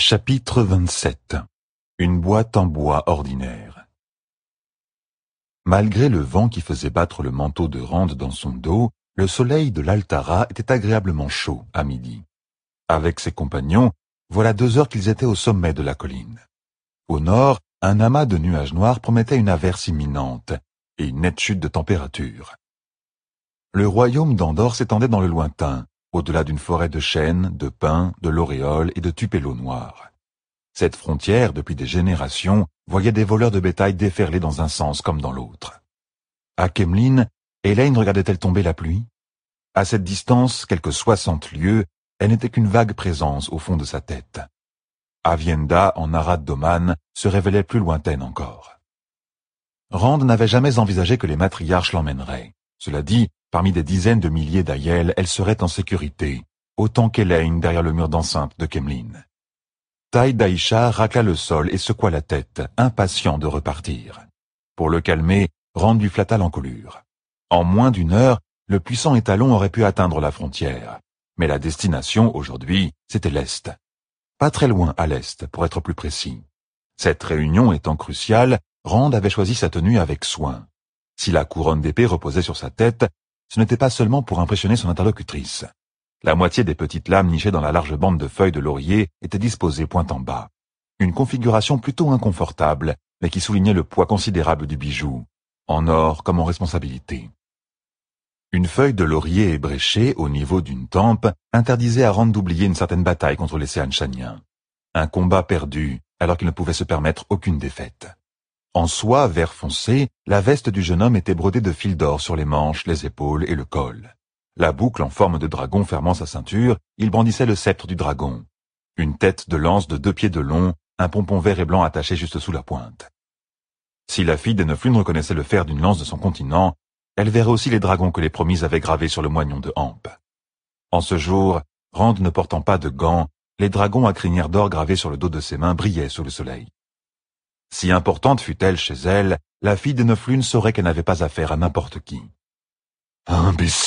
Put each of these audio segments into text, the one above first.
Chapitre 27. Une boîte en bois ordinaire. Malgré le vent qui faisait battre le manteau de Rand dans son dos, le soleil de l'Altara était agréablement chaud à midi. Avec ses compagnons, voilà 2 heures qu'ils étaient au sommet de la colline. Au nord, un amas de nuages noirs promettait une averse imminente et une nette chute de température. Le royaume d'Andorre s'étendait dans le lointain, au-delà d'une forêt de chênes, de pins, de lauréoles et de tupélos noirs. Cette frontière, depuis des générations, voyait des voleurs de bétail déferler dans un sens comme dans l'autre. À Kemlin, Elaine regardait-elle tomber la pluie? À cette distance, quelques 60 lieues, elle n'était qu'une vague présence au fond de sa tête. Avienda, en Arad Doman, se révélait plus lointaine encore. Rand n'avait jamais envisagé que les matriarches l'emmèneraient. Cela dit, parmi des dizaines de milliers d'Aiel, elle serait en sécurité, autant qu'Elaine derrière le mur d'enceinte de Kemlin. Tai Daisha racla le sol et secoua la tête, impatient de repartir. Pour le calmer, Rand lui flatta l'encolure. En moins d'1 heure, le puissant étalon aurait pu atteindre la frontière. Mais la destination, aujourd'hui, c'était l'Est. Pas très loin à l'Est, pour être plus précis. Cette réunion étant cruciale, Rand avait choisi sa tenue avec soin. Si la couronne d'épée reposait sur sa tête, ce n'était pas seulement pour impressionner son interlocutrice. La moitié des petites lames nichées dans la large bande de feuilles de laurier étaient disposées point en bas. Une configuration plutôt inconfortable, mais qui soulignait le poids considérable du bijou, en or comme en responsabilité. Une feuille de laurier ébréchée au niveau d'une tempe interdisait à Rand d'oublier une certaine bataille contre les Seanchaniens. Un combat perdu, alors qu'il ne pouvait se permettre aucune défaite. En soie vert foncé, la veste du jeune homme était brodée de fils d'or sur les manches, les épaules et le col. La boucle en forme de dragon fermant sa ceinture, il brandissait le sceptre du dragon. Une tête de lance de 2 pieds de long, un pompon vert et blanc attaché juste sous la pointe. Si la fille des Neuflunes reconnaissait le fer d'une lance de son continent, elle verrait aussi les dragons que les promises avaient gravés sur le moignon de Hamp. En ce jour, Rand ne portant pas de gants, les dragons à crinière d'or gravés sur le dos de ses mains brillaient sous le soleil. Si importante fût-elle chez elle, la fille des Neuflunes saurait qu'elle n'avait pas affaire à n'importe qui. « Imbécile !»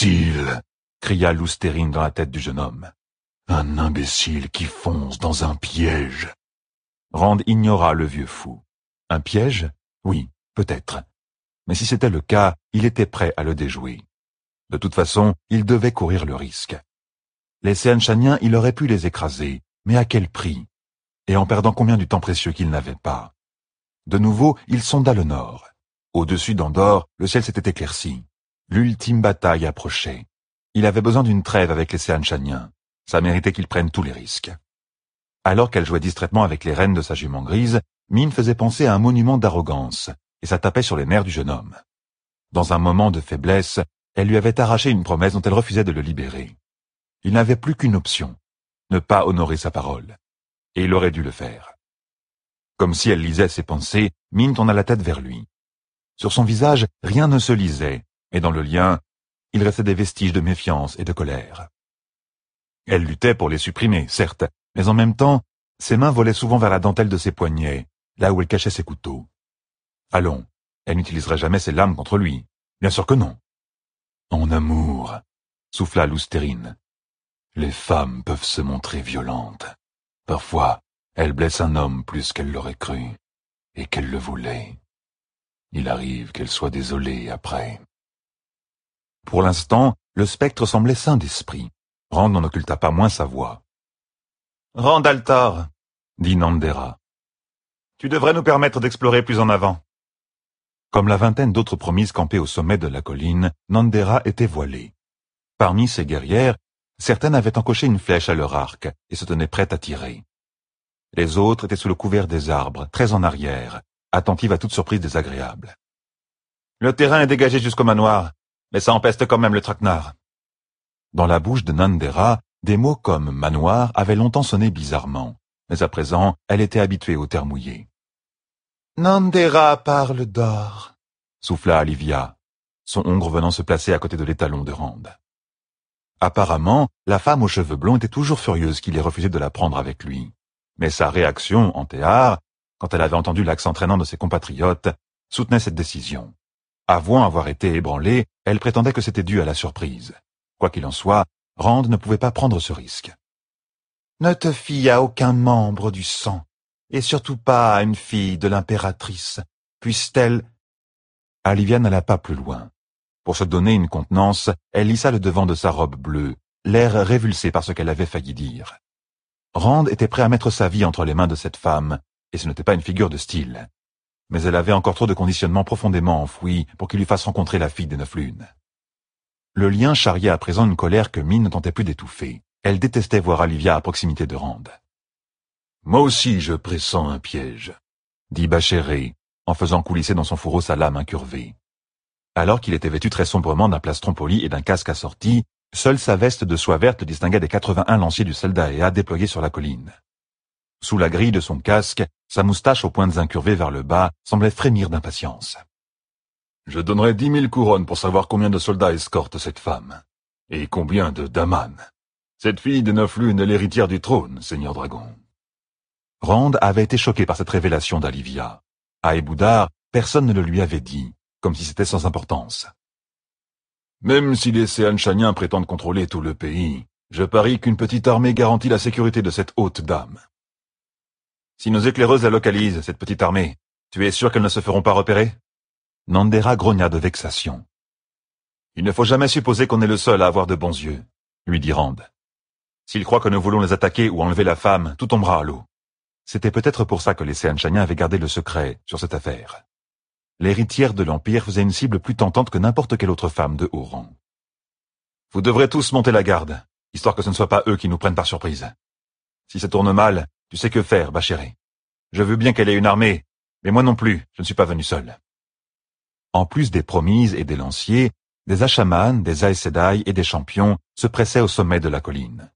cria Lousterine dans la tête du jeune homme. « Un imbécile qui fonce dans un piège !» Rand ignora le vieux fou. Un piège? Oui, peut-être. Mais si c'était le cas, il était prêt à le déjouer. De toute façon, il devait courir le risque. Les Seanchaniens, il aurait pu les écraser, mais à quel prix? Et en perdant combien du temps précieux qu'il n'avait pas? De nouveau, il sonda le nord. Au-dessus d'Andorre, le ciel s'était éclairci. L'ultime bataille approchait. Il avait besoin d'une trêve avec les Seanchaniens. Ça méritait qu'il prenne tous les risques. Alors qu'elle jouait distraitement avec les rênes de sa jument grise, Mine faisait penser à un monument d'arrogance, et ça tapait sur les nerfs du jeune homme. Dans un moment de faiblesse, elle lui avait arraché une promesse dont elle refusait de le libérer. Il n'avait plus qu'une option, ne pas honorer sa parole. Et il aurait dû le faire. Comme si elle lisait ses pensées, Mine tourna la tête vers lui. Sur son visage, rien ne se lisait, mais dans le lien, il restait des vestiges de méfiance et de colère. Elle luttait pour les supprimer, certes, mais en même temps, ses mains volaient souvent vers la dentelle de ses poignets, là où elle cachait ses couteaux. Allons, elle n'utiliserait jamais ses lames contre lui. Bien sûr que non. En amour, souffla Lousterine. Les femmes peuvent se montrer violentes. Parfois, elles blessent un homme plus qu'elle l'aurait cru, et qu'elle le voulait. Il arrive qu'elle soit désolée après. Pour l'instant, le spectre semblait sain d'esprit. Rand n'en occulta pas moins sa voix. « Rand Altar, dit Nandera. Tu devrais nous permettre d'explorer plus en avant. » Comme la vingtaine d'autres promises campées au sommet de la colline, Nandera était voilée. Parmi ses guerrières, certaines avaient encoché une flèche à leur arc et se tenaient prêtes à tirer. Les autres étaient sous le couvert des arbres, très en arrière, attentives à toute surprise désagréable. « Le terrain est dégagé jusqu'au manoir, mais ça empeste quand même le traquenard. » Dans la bouche de Nandera, des mots comme « manoir » avaient longtemps sonné bizarrement, mais à présent, elle était habituée aux terres mouillés. « Nandera parle d'or, » souffla Alivia, son hongre venant se placer à côté de l'étalon de Rand. Apparemment, la femme aux cheveux blonds était toujours furieuse qu'il ait refusé de la prendre avec lui. Mais sa réaction, en théâtre, quand elle avait entendu l'accent traînant de ses compatriotes, soutenait cette décision. Avouant avoir été ébranlée, elle prétendait que c'était dû à la surprise. Quoi qu'il en soit, Rand ne pouvait pas prendre ce risque. Ne te fie à aucun membre du sang, et surtout pas à une fille de l'impératrice, puisse-t-elle... Alivia n'alla pas plus loin. Pour se donner une contenance, elle lissa le devant de sa robe bleue, l'air révulsé par ce qu'elle avait failli dire. Rand était prêt à mettre sa vie entre les mains de cette femme, et ce n'était pas une figure de style. Mais elle avait encore trop de conditionnements profondément enfouis pour qu'il lui fasse rencontrer la fille des 9 lunes. Le lien charriait à présent une colère que Min ne tentait plus d'étouffer. Elle détestait voir Alivia à proximité de Rand. « Moi aussi je pressens un piège », dit Bachéré, en faisant coulisser dans son fourreau sa lame incurvée. Alors qu'il était vêtu très sombrement d'un plastron poli et d'un casque assorti, seule sa veste de soie verte le distinguait des 81 lanciers du Saldaea déployés sur la colline. Sous la grille de son casque, sa moustache aux pointes incurvées vers le bas semblait frémir d'impatience. « Je donnerais 10 000 couronnes pour savoir combien de soldats escortent cette femme. Et combien de daman. Cette fille des 9 lunes est l'héritière du trône, Seigneur Dragon. » Rand avait été choqué par cette révélation d'Alivia. À Eboudar, personne ne le lui avait dit, comme si c'était sans importance. « Même si les Seanchaniens prétendent contrôler tout le pays, je parie qu'une petite armée garantit la sécurité de cette haute dame. Si nos éclaireuses la localisent, cette petite armée, tu es sûr qu'elles ne se feront pas repérer ?» Nandera grogna de vexation. « Il ne faut jamais supposer qu'on est le seul à avoir de bons yeux, » lui dit Rand. « S'ils croient que nous voulons les attaquer ou enlever la femme, tout tombera à l'eau. » C'était peut-être pour ça que les Seanchaniens avaient gardé le secret sur cette affaire. L'héritière de l'Empire faisait une cible plus tentante que n'importe quelle autre femme de haut rang. « Vous devrez tous monter la garde, histoire que ce ne soit pas eux qui nous prennent par surprise. Si ça tourne mal, tu sais que faire, Bachéré. Je veux bien qu'elle ait une armée, mais moi non plus, je ne suis pas venu seul. » En plus des promises et des lanciers, des Asha'man, des Aes Sedai et des champions se pressaient au sommet de la colline.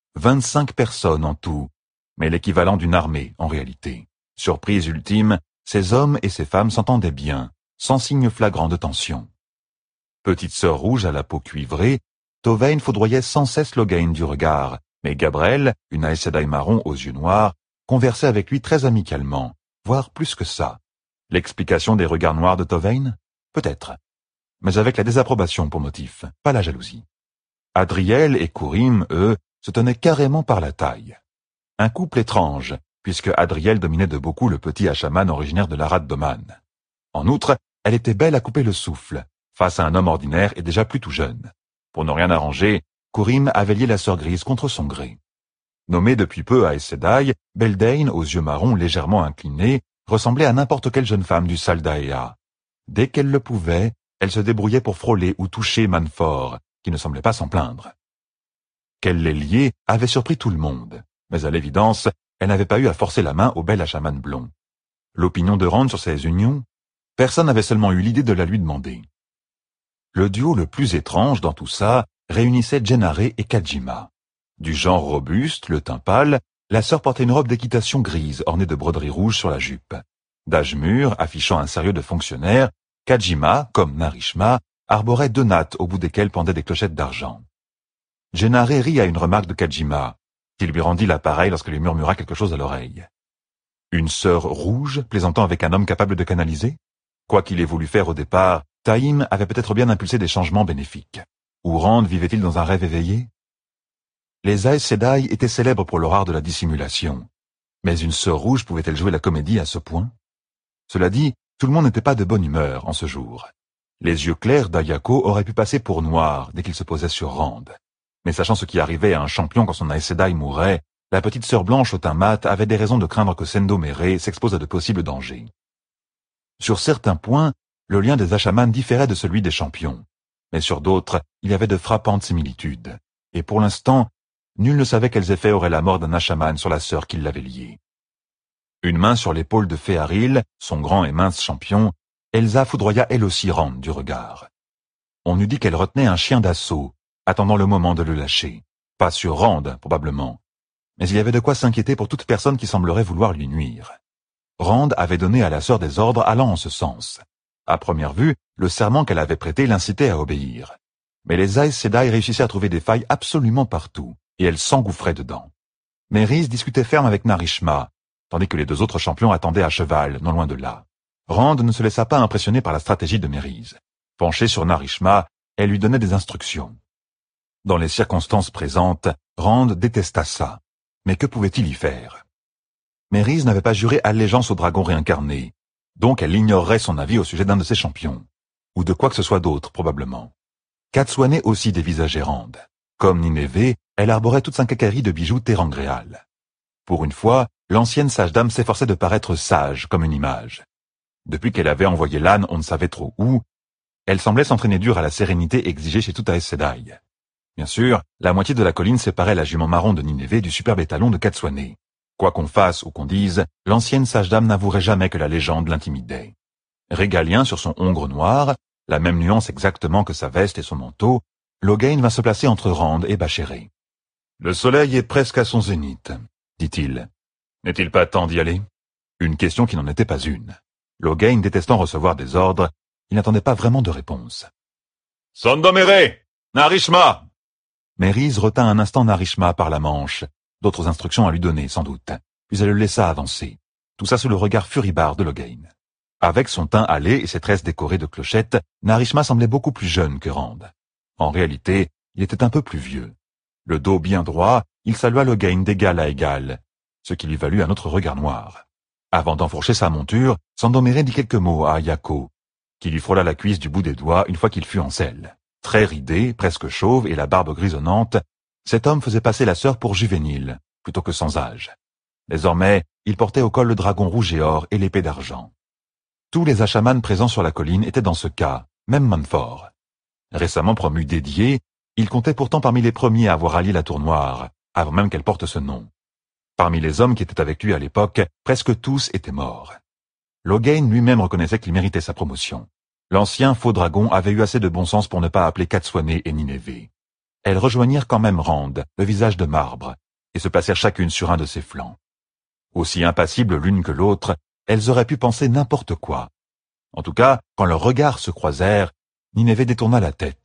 25 personnes en tout, mais l'équivalent d'une armée en réalité. Surprise ultime, ces hommes et ces femmes s'entendaient bien, sans signe flagrant de tension. Petite sœur rouge à la peau cuivrée, Tauvain foudroyait sans cesse Logain du regard, mais Gabrel, une Aes Sedai marron aux yeux noirs, conversait avec lui très amicalement, voire plus que ça. L'explication des regards noirs de Tauvain? Peut-être. Mais avec la désapprobation pour motif, pas la jalousie. Adriel et Courim, eux, se tenaient carrément par la taille. Un couple étrange, puisque Adriel dominait de beaucoup le petit Asha'man originaire de l'Arad d'Oman. En outre, elle était belle à couper le souffle, face à un homme ordinaire et déjà plutôt jeune. Pour ne rien arranger, Courim avait lié la sœur grise contre son gré. Nommée depuis peu Aes Sedai, Beldain, aux yeux marrons légèrement inclinés, ressemblait à n'importe quelle jeune femme du Saldaea. Dès qu'elle le pouvait, elle se débrouillait pour frôler ou toucher Manfor, qui ne semblait pas s'en plaindre. Qu'elle les liait avait surpris tout le monde, mais à l'évidence, elle n'avait pas eu à forcer la main au bel Asha'man blond. L'opinion de Rand sur ces unions? Personne n'avait seulement eu l'idée de la lui demander. Le duo le plus étrange dans tout ça réunissait Jennaré et Kajima. Du genre robuste, le teint pâle, la sœur portait une robe d'équitation grise ornée de broderies rouges sur la jupe. D'âge mûr, affichant un sérieux de fonctionnaire, Kajima, comme Narishma, arborait 2 nattes au bout desquelles pendaient des clochettes d'argent. Jennaré rit à une remarque de Kajima, qui lui rendit l'appareil lorsqu'elle lui murmura quelque chose à l'oreille. Une sœur rouge plaisantant avec un homme capable de canaliser? Quoi qu'il ait voulu faire au départ, Taïm avait peut-être bien impulsé des changements bénéfiques. Ou Rand vivait-il dans un rêve éveillé? Les Aes Sedai étaient célèbres pour leur art de la dissimulation. Mais une sœur rouge pouvait-elle jouer la comédie à ce point? Cela dit, tout le monde n'était pas de bonne humeur en ce jour. Les yeux clairs d'Ayako auraient pu passer pour noirs dès qu'il se posait sur Rand. Mais sachant ce qui arrivait à un champion quand son Aes Sedai mourait, la petite sœur blanche au teint mat avait des raisons de craindre que Sendo Mere s'expose à de possibles dangers. Sur certains points, le lien des Asha'man différait de celui des champions. Mais sur d'autres, il y avait de frappantes similitudes. Et pour l'instant, nul ne savait quels effets aurait la mort d'un Asha'man sur la sœur qui l'avait lié. Une main sur l'épaule de Féaril, son grand et mince champion, Elsa foudroya elle aussi Rand du regard. On eût dit qu'elle retenait un chien d'assaut, attendant le moment de le lâcher. Pas sur Rand, probablement. Mais il y avait de quoi s'inquiéter pour toute personne qui semblerait vouloir lui nuire. Rand avait donné à la sœur des ordres allant en ce sens. À première vue, le serment qu'elle avait prêté l'incitait à obéir. Mais les Aes Sedai réussissaient à trouver des failles absolument partout, et elle s'engouffrait dedans. Mérys discutait ferme avec Narishma, tandis que les 2 autres champions attendaient à cheval, non loin de là. Rand ne se laissa pas impressionner par la stratégie de Mérys. Penchée sur Narishma, elle lui donnait des instructions. Dans les circonstances présentes, Rand détesta ça. Mais que pouvait-il y faire? Mérys n'avait pas juré allégeance au dragon réincarné, donc elle ignorerait son avis au sujet d'un de ses champions, ou de quoi que ce soit d'autre probablement. Katsuane aussi dévisageait Rand. Comme Nineveh, elle arborait toute sa quincaillerie de bijoux terangréal. Pour une fois, l'ancienne sage-dame s'efforçait de paraître sage comme une image. Depuis qu'elle avait envoyé l'âne on ne savait trop où, elle semblait s'entraîner dur à la sérénité exigée chez tout Aes Sedai. Bien sûr, la moitié de la colline séparait la jument marron de Nineveh du superbe étalon de Katsuane. Quoi qu'on fasse ou qu'on dise, l'ancienne sage-dame n'avouerait jamais que la légende l'intimidait. Régalien sur son hongre noir, la même nuance exactement que sa veste et son manteau, Logain vint se placer entre Rand et Bachéré. « Le soleil est presque à son zénith, dit-il. N'est-il pas temps d'y aller ?» Une question qui n'en était pas une. Logain détestant recevoir des ordres, il n'attendait pas vraiment de réponse. « Sondomere! Narishma !» Mérys retint un instant Narishma par la manche, d'autres instructions à lui donner, sans doute, puis elle le laissa avancer. Tout ça sous le regard furibard de Logain. Avec son teint hâlé et ses tresses décorées de clochettes, Narishma semblait beaucoup plus jeune que Rand. En réalité, il était un peu plus vieux. Le dos bien droit, il salua Logain d'égal à égal, ce qui lui valut un autre regard noir. Avant d'enfourcher sa monture, Sondomere dit quelques mots à Ayako, qui lui frôla la cuisse du bout des doigts une fois qu'il fut en selle. Très ridé, presque chauve et la barbe grisonnante, cet homme faisait passer la sœur pour juvénile, plutôt que sans âge. Désormais, il portait au col le dragon rouge et or et l'épée d'argent. Tous les achamans présents sur la colline étaient dans ce cas, même Manfort. Récemment promu dédié, il comptait pourtant parmi les premiers à avoir allié la Tour Noire, avant même qu'elle porte ce nom. Parmi les hommes qui étaient avec lui à l'époque, presque tous étaient morts. Logain lui-même reconnaissait qu'il méritait sa promotion. L'ancien faux dragon avait eu assez de bon sens pour ne pas appeler Katsuane et Nineveh. Elles rejoignirent quand même Rand, le visage de marbre, et se placèrent chacune sur un de ses flancs. Aussi impassibles l'une que l'autre, elles auraient pu penser n'importe quoi. En tout cas, quand leurs regards se croisèrent, Nineveh détourna la tête,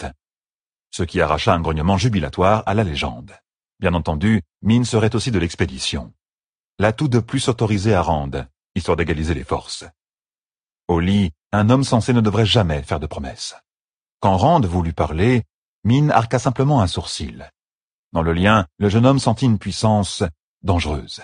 ce qui arracha un grognement jubilatoire à la légende. Bien entendu, Min serait aussi de l'expédition. L'atout de plus autorisé à Rand, histoire d'égaliser les forces. Au lit, un homme censé ne devrait jamais faire de promesses. Quand Rand voulut parler, Min arqua simplement un sourcil. Dans le lien, le jeune homme sentit une puissance dangereuse.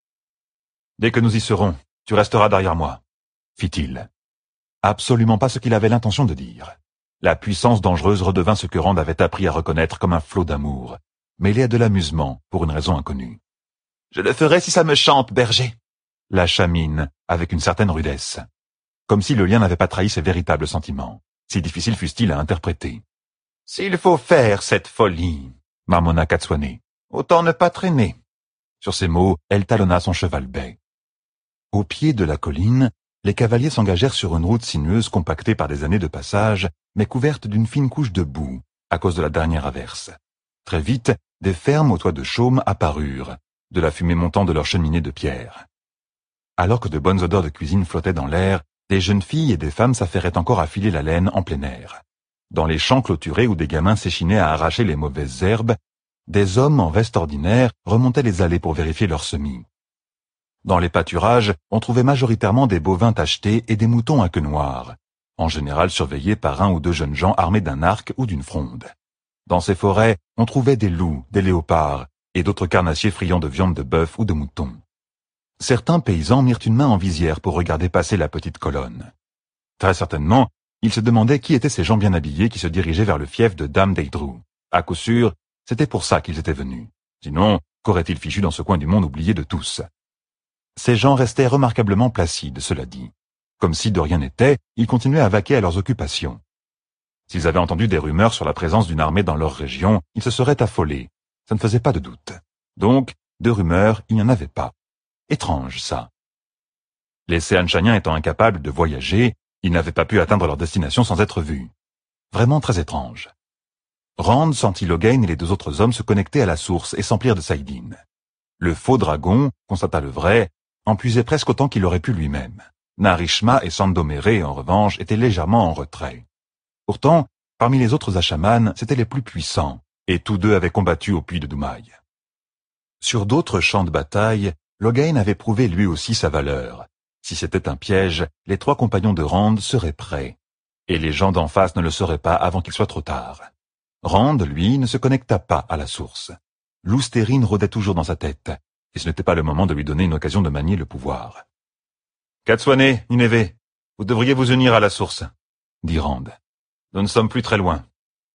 « Dès que nous y serons, tu resteras derrière moi, » fit-il. Absolument pas ce qu'il avait l'intention de dire. La puissance dangereuse redevint ce que Rand avait appris à reconnaître comme un flot d'amour, mêlé à de l'amusement pour une raison inconnue. « Je le ferai si ça me chante, berger !» lâcha Min, avec une certaine rudesse. Comme si le lien n'avait pas trahi ses véritables sentiments, si difficiles fussent-ils à interpréter. « S'il faut faire cette folie, » marmonna Katsuane, « autant ne pas traîner. » Sur ces mots, elle talonna son cheval bai. Au pied de la colline, les cavaliers s'engagèrent sur une route sinueuse compactée par des années de passage, mais couverte d'une fine couche de boue, à cause de la dernière averse. Très vite, des fermes aux toits de chaume apparurent, de la fumée montant de leurs cheminées de pierre. Alors que de bonnes odeurs de cuisine flottaient dans l'air, des jeunes filles et des femmes s'affairaient encore à filer la laine en plein air. Dans les champs clôturés où des gamins s'échinaient à arracher les mauvaises herbes, des hommes en veste ordinaire remontaient les allées pour vérifier leurs semis. Dans les pâturages, on trouvait majoritairement des bovins tachetés et des moutons à queue noire, en général surveillés par un ou deux jeunes gens armés d'un arc ou d'une fronde. Dans ces forêts, on trouvait des loups, des léopards et d'autres carnassiers friands de viande de bœuf ou de mouton. Certains paysans mirent une main en visière pour regarder passer la petite colonne. Très certainement, ils se demandaient qui étaient ces gens bien habillés qui se dirigeaient vers le fief de Dame d'Eidrou. À coup sûr, c'était pour ça qu'ils étaient venus. Sinon, qu'auraient-ils fichu dans ce coin du monde oublié de tous? Ces gens restaient remarquablement placides, cela dit. Comme si de rien n'était, ils continuaient à vaquer à leurs occupations. S'ils avaient entendu des rumeurs sur la présence d'une armée dans leur région, ils se seraient affolés. Ça ne faisait pas de doute. Donc, de rumeurs, il n'y en avait pas. Étrange, ça. Les Seanchaniens étant incapables de voyager, ils n'avaient pas pu atteindre leur destination sans être vus. Vraiment très étrange. Rand sentit Logain et les deux autres hommes se connecter à la source et s'emplir de saïdine. Le faux dragon, constata le vrai, en puisait presque autant qu'il aurait pu lui-même. Narishma et Sondomere, en revanche, étaient légèrement en retrait. Pourtant, parmi les autres achamans, c'étaient les plus puissants, et tous deux avaient combattu au puits de Doumaï. Sur d'autres champs de bataille, Logain avait prouvé lui aussi sa valeur. Si c'était un piège, les trois compagnons de Rand seraient prêts, et les gens d'en face ne le seraient pas avant qu'il soit trop tard. Rand, lui, ne se connecta pas à la source. L'oustérine rôdait toujours dans sa tête, et ce n'était pas le moment de lui donner une occasion de manier le pouvoir. « Katswane, Nineveh, vous devriez vous unir à la source, » dit Rand. « Nous ne sommes plus très loin. »«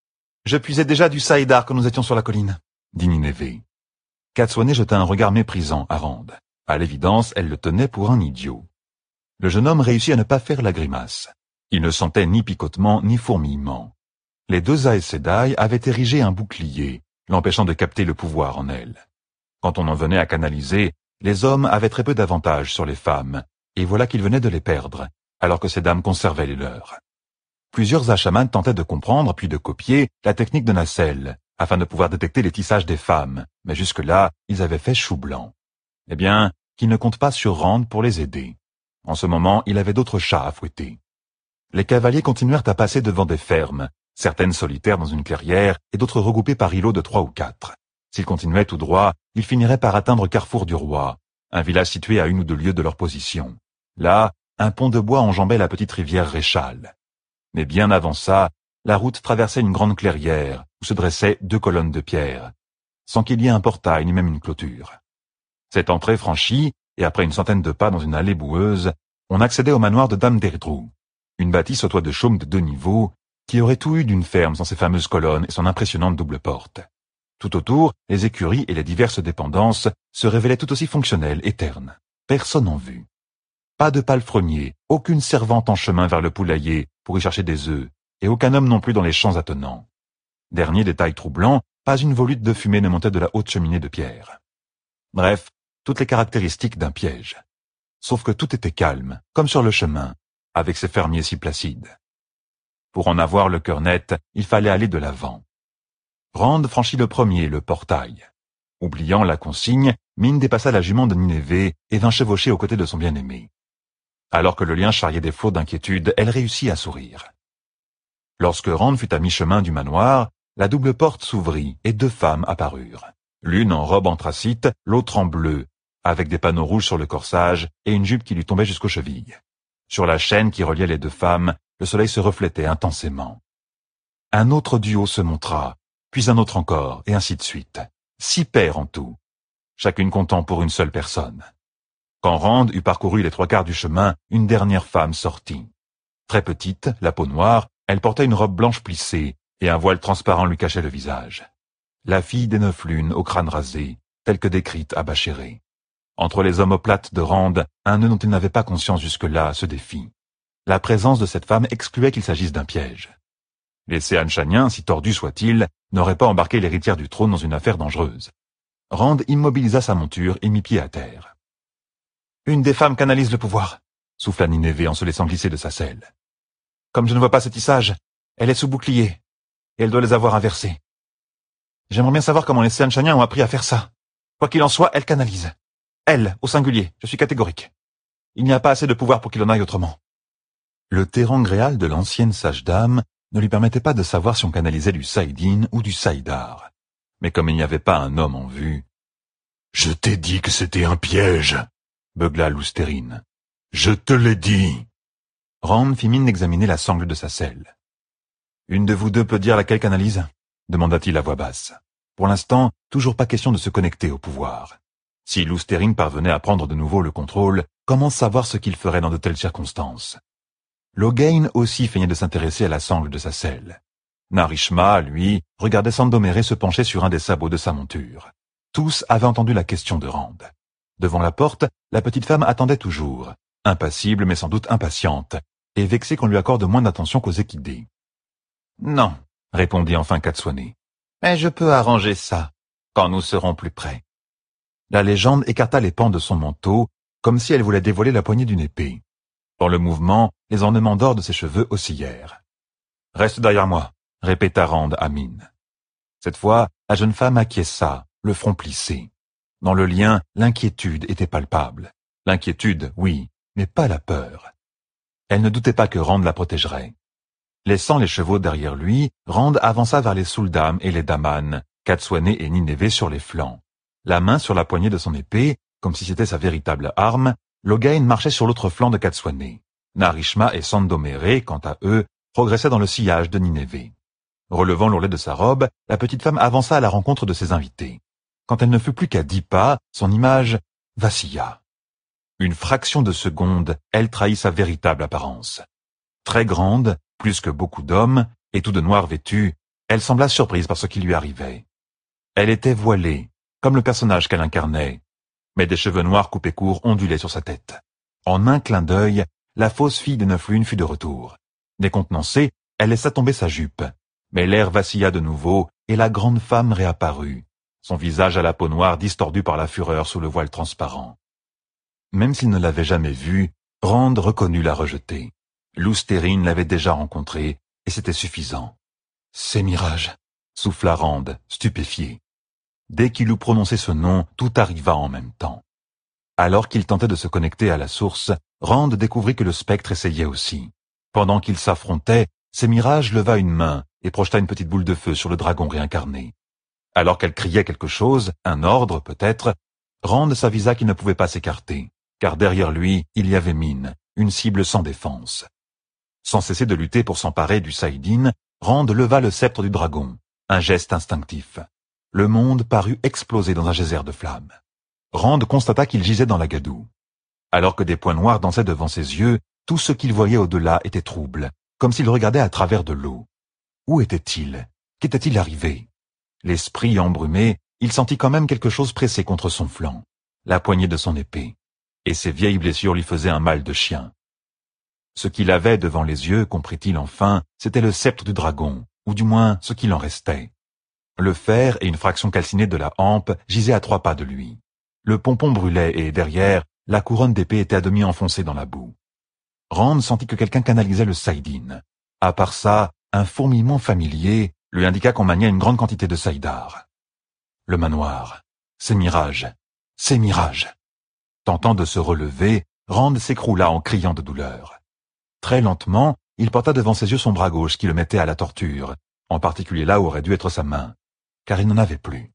Je puisais déjà du saïdar quand nous étions sur la colline, » dit Nineveh. Katswane jeta un regard méprisant à Rand. À l'évidence, elle le tenait pour un idiot. Le jeune homme réussit à ne pas faire la grimace. Il ne sentait ni picotement ni fourmillement. Les deux Aes Sedai avaient érigé un bouclier, l'empêchant de capter le pouvoir en elle. Quand on en venait à canaliser, les hommes avaient très peu d'avantages sur les femmes, et voilà qu'ils venaient de les perdre, alors que ces dames conservaient les leurs. Plusieurs Asha'man tentaient de comprendre puis de copier la technique de Nacelle, afin de pouvoir détecter les tissages des femmes, mais jusque-là, ils avaient fait chou blanc. Eh bien, qu'ils ne comptent pas sur Rand pour les aider. En ce moment, il avait d'autres chats à fouetter. Les cavaliers continuèrent à passer devant des fermes, certaines solitaires dans une clairière et d'autres regroupées par îlots de 3 ou 4. S'ils continuaient tout droit, ils finiraient par atteindre Carrefour du Roi, un village situé à 1 ou 2 lieues de leur position. Là, un pont de bois enjambait la petite rivière Réchal. Mais bien avant ça, la route traversait une grande clairière où se dressaient 2 colonnes de pierre, sans qu'il y ait un portail ni même une clôture. Cette entrée franchie, et après une centaine de pas dans une allée boueuse, on accédait au manoir de Dame Derdrou, une bâtisse au toit de chaume de 2 niveaux, qui aurait tout eu d'une ferme sans ses fameuses colonnes et son impressionnante double porte. Tout autour, les écuries et les diverses dépendances se révélaient tout aussi fonctionnelles et ternes. Personne en vue. Pas de palefrenier, aucune servante en chemin vers le poulailler pour y chercher des œufs, et aucun homme non plus dans les champs attenants. Dernier détail troublant, pas une volute de fumée ne montait de la haute cheminée de pierre. Bref, toutes les caractéristiques d'un piège. Sauf que tout était calme, comme sur le chemin, avec ces fermiers si placides. Pour en avoir le cœur net, il fallait aller de l'avant. Rand franchit le premier le portail. Oubliant la consigne, Min dépassa la jument de Nineveh et vint chevaucher aux côtés de son bien-aimé. Alors que le lien charriait des flots d'inquiétude, elle réussit à sourire. Lorsque Rand fut à mi-chemin du manoir, la double porte s'ouvrit et 2 femmes apparurent. L'une en robe anthracite, l'autre en bleu, avec des panneaux rouges sur le corsage et une jupe qui lui tombait jusqu'aux chevilles. Sur la chaîne qui reliait les 2 femmes, le soleil se reflétait intensément. Un autre duo se montra, puis un autre encore, et ainsi de suite. 6 paires en tout, chacune comptant pour une seule personne. Quand Rand eut parcouru les 3/4 du chemin, une dernière femme sortit. Très petite, la peau noire, elle portait une robe blanche plissée, et un voile transparent lui cachait le visage. La fille des 9 lunes au crâne rasé, telle que décrite à Bachéré. Entre les omoplates de Rand, un nœud dont il n'avait pas conscience jusque-là se défit. La présence de cette femme excluait qu'il s'agisse d'un piège. Les Seanchaniens, si tordus soient-ils, n'auraient pas embarqué l'héritière du trône dans une affaire dangereuse. Rand immobilisa sa monture et mit pied à terre. « Une des femmes canalise le pouvoir », souffla Nineveh en se laissant glisser de sa selle. « Comme je ne vois pas ce tissage, elle est sous bouclier, et elle doit les avoir inversés. J'aimerais bien savoir comment les Seanchaniens ont appris à faire ça. Quoi qu'il en soit, elle canalise. Elle, au singulier, je suis catégorique. Il n'y a pas assez de pouvoir pour qu'il en aille autrement. » Le terrang gréal de l'ancienne sage-dame ne lui permettait pas de savoir si on canalisait du saïdine ou du saïdar. Mais comme il n'y avait pas un homme en vue... « Je t'ai dit que c'était un piège !» beugla Lousterine. « Je te l'ai dit !» Rand fit mine d'examiner la sangle de sa selle. « Une de vous deux peut dire laquelle canalise ?» demanda-t-il à voix basse. Pour l'instant, toujours pas question de se connecter au pouvoir. Si Lousterine parvenait à prendre de nouveau le contrôle, comment savoir ce qu'il ferait dans de telles circonstances? Logain aussi feignait de s'intéresser à la sangle de sa selle. Narishma, lui, regardait Sandoméré se pencher sur un des sabots de sa monture. Tous avaient entendu la question de Rand. Devant la porte, la petite femme attendait toujours, impassible mais sans doute impatiente, et vexée qu'on lui accorde moins d'attention qu'aux équidés. « Non, » répondit enfin Katswane, « mais je peux arranger ça, quand nous serons plus près. » La légende écarta les pans de son manteau, comme si elle voulait dévoiler la poignée d'une épée. Dans le mouvement, les ornements d'or de ses cheveux oscillèrent. « Reste derrière moi », répéta Rand à Min. Cette fois, la jeune femme acquiesça, le front plissé. Dans le lien, l'inquiétude était palpable. L'inquiétude, oui, mais pas la peur. Elle ne doutait pas que Rand la protégerait. Laissant les chevaux derrière lui, Rand avança vers les Souldam et les Daman, Katswane et Nineveh sur les flancs. La main sur la poignée de son épée, comme si c'était sa véritable arme, Logain marchait sur l'autre flanc de Katswane. Narishma et Sandoméré, quant à eux, progressaient dans le sillage de Nineveh. Relevant l'ourlet de sa robe, la petite femme avança à la rencontre de ses invités. Quand elle ne fut plus qu'à 10 pas, son image vacilla. Une fraction de seconde, elle trahit sa véritable apparence. Très grande, plus que beaucoup d'hommes, et tout de noir vêtue, elle sembla surprise par ce qui lui arrivait. Elle était voilée, comme le personnage qu'elle incarnait, mais des cheveux noirs coupés courts ondulaient sur sa tête. En un clin d'œil, la fausse fille de Neuf Lunes fut de retour. Décontenancée, elle laissa tomber sa jupe, mais l'air vacilla de nouveau et la grande femme réapparut, son visage à la peau noire distordu par la fureur sous le voile transparent. Même s'il ne l'avait jamais vue, Rand reconnut la rejetée. Loustérine l'avait déjà rencontrée, et c'était suffisant. « C'est Mirage !» souffla Rand, stupéfié. Dès qu'il eut prononcé ce nom, tout arriva en même temps. Alors qu'il tentait de se connecter à la source, Rand découvrit que le spectre essayait aussi. Pendant qu'ils s'affrontaient, Sémirage leva une main et projeta une petite boule de feu sur le dragon réincarné. Alors qu'elle criait quelque chose, un ordre peut-être, Rand s'avisa qu'il ne pouvait pas s'écarter, car derrière lui, il y avait Mine, une cible sans défense. Sans cesser de lutter pour s'emparer du saïdine, Rand leva le sceptre du dragon, un geste instinctif. Le monde parut exploser dans un geyser de flammes. Rand constata qu'il gisait dans la gadoue. Alors que des points noirs dansaient devant ses yeux, tout ce qu'il voyait au-delà était trouble, comme s'il regardait à travers de l'eau. Où était-il? Qu'était-il arrivé? L'esprit embrumé, il sentit quand même quelque chose pressé contre son flanc, la poignée de son épée, et ses vieilles blessures lui faisaient un mal de chien. Ce qu'il avait devant les yeux, comprit-il enfin, c'était le sceptre du dragon, ou du moins ce qu'il en restait. Le fer et une fraction calcinée de la hampe gisaient à 3 pas de lui. Le pompon brûlait et, derrière, la couronne d'épée était à demi enfoncée dans la boue. Rand sentit que quelqu'un canalisait le saïdine. À part ça, un fourmillement familier lui indiqua qu'on maniait une grande quantité de saïdar. Le manoir. C'est Mirage. C'est Mirage. Tentant de se relever, Rand s'écroula en criant de douleur. Très lentement, il porta devant ses yeux son bras gauche qui le mettait à la torture, en particulier là où aurait dû être sa main, car il n'en avait plus.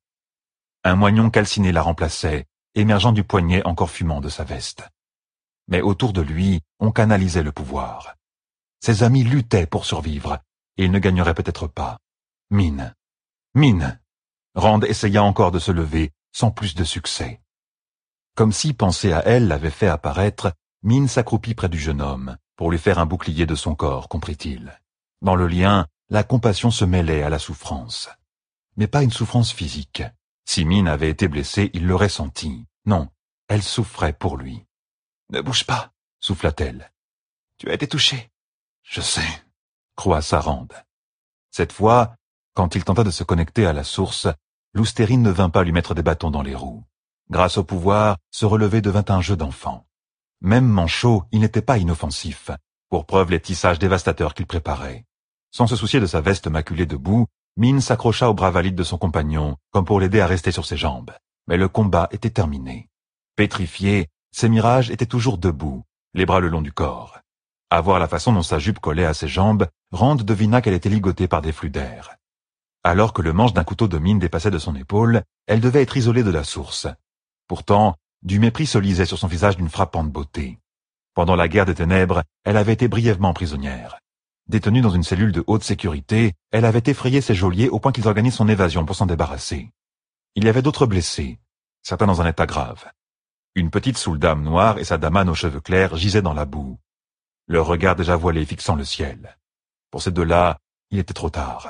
Un moignon calciné la remplaçait, émergeant du poignet encore fumant de sa veste. Mais autour de lui, on canalisait le pouvoir. Ses amis luttaient pour survivre, et il ne gagnerait peut-être pas. Mine. Mine. Rand essaya encore de se lever, sans plus de succès. Comme si penser à elle l'avait fait apparaître, Mine s'accroupit près du jeune homme, pour lui faire un bouclier de son corps, comprit-il. Dans le lien, la compassion se mêlait à la souffrance. Mais pas une souffrance physique. Si Mine avait été blessée, il l'aurait senti. Non, elle souffrait pour lui. « Ne bouge pas, » souffla-t-elle. « Tu as été touché. »« Je sais, » croassa Rand. Cette fois, quand il tenta de se connecter à la source, Loustérine ne vint pas lui mettre des bâtons dans les roues. Grâce au pouvoir, se relever devint un jeu d'enfant. Même manchot, il n'était pas inoffensif, pour preuve les tissages dévastateurs qu'il préparait. Sans se soucier de sa veste maculée de boue, Mine s'accrocha au bras valide de son compagnon, comme pour l'aider à rester sur ses jambes. Mais le combat était terminé. Pétrifié, Sémirage était toujours debout, les bras le long du corps. À voir la façon dont sa jupe collait à ses jambes, Rand devina qu'elle était ligotée par des flux d'air. Alors que le manche d'un couteau de Mine dépassait de son épaule, elle devait être isolée de la source. Pourtant, du mépris se lisait sur son visage d'une frappante beauté. Pendant la guerre des ténèbres, elle avait été brièvement prisonnière. Détenue dans une cellule de haute sécurité, elle avait effrayé ses geôliers au point qu'ils organisent son évasion pour s'en débarrasser. Il y avait d'autres blessés, certains dans un état grave. Une petite soule-dame noire et sa damane aux cheveux clairs gisaient dans la boue, leur regard déjà voilé fixant le ciel. Pour ces deux-là, il était trop tard.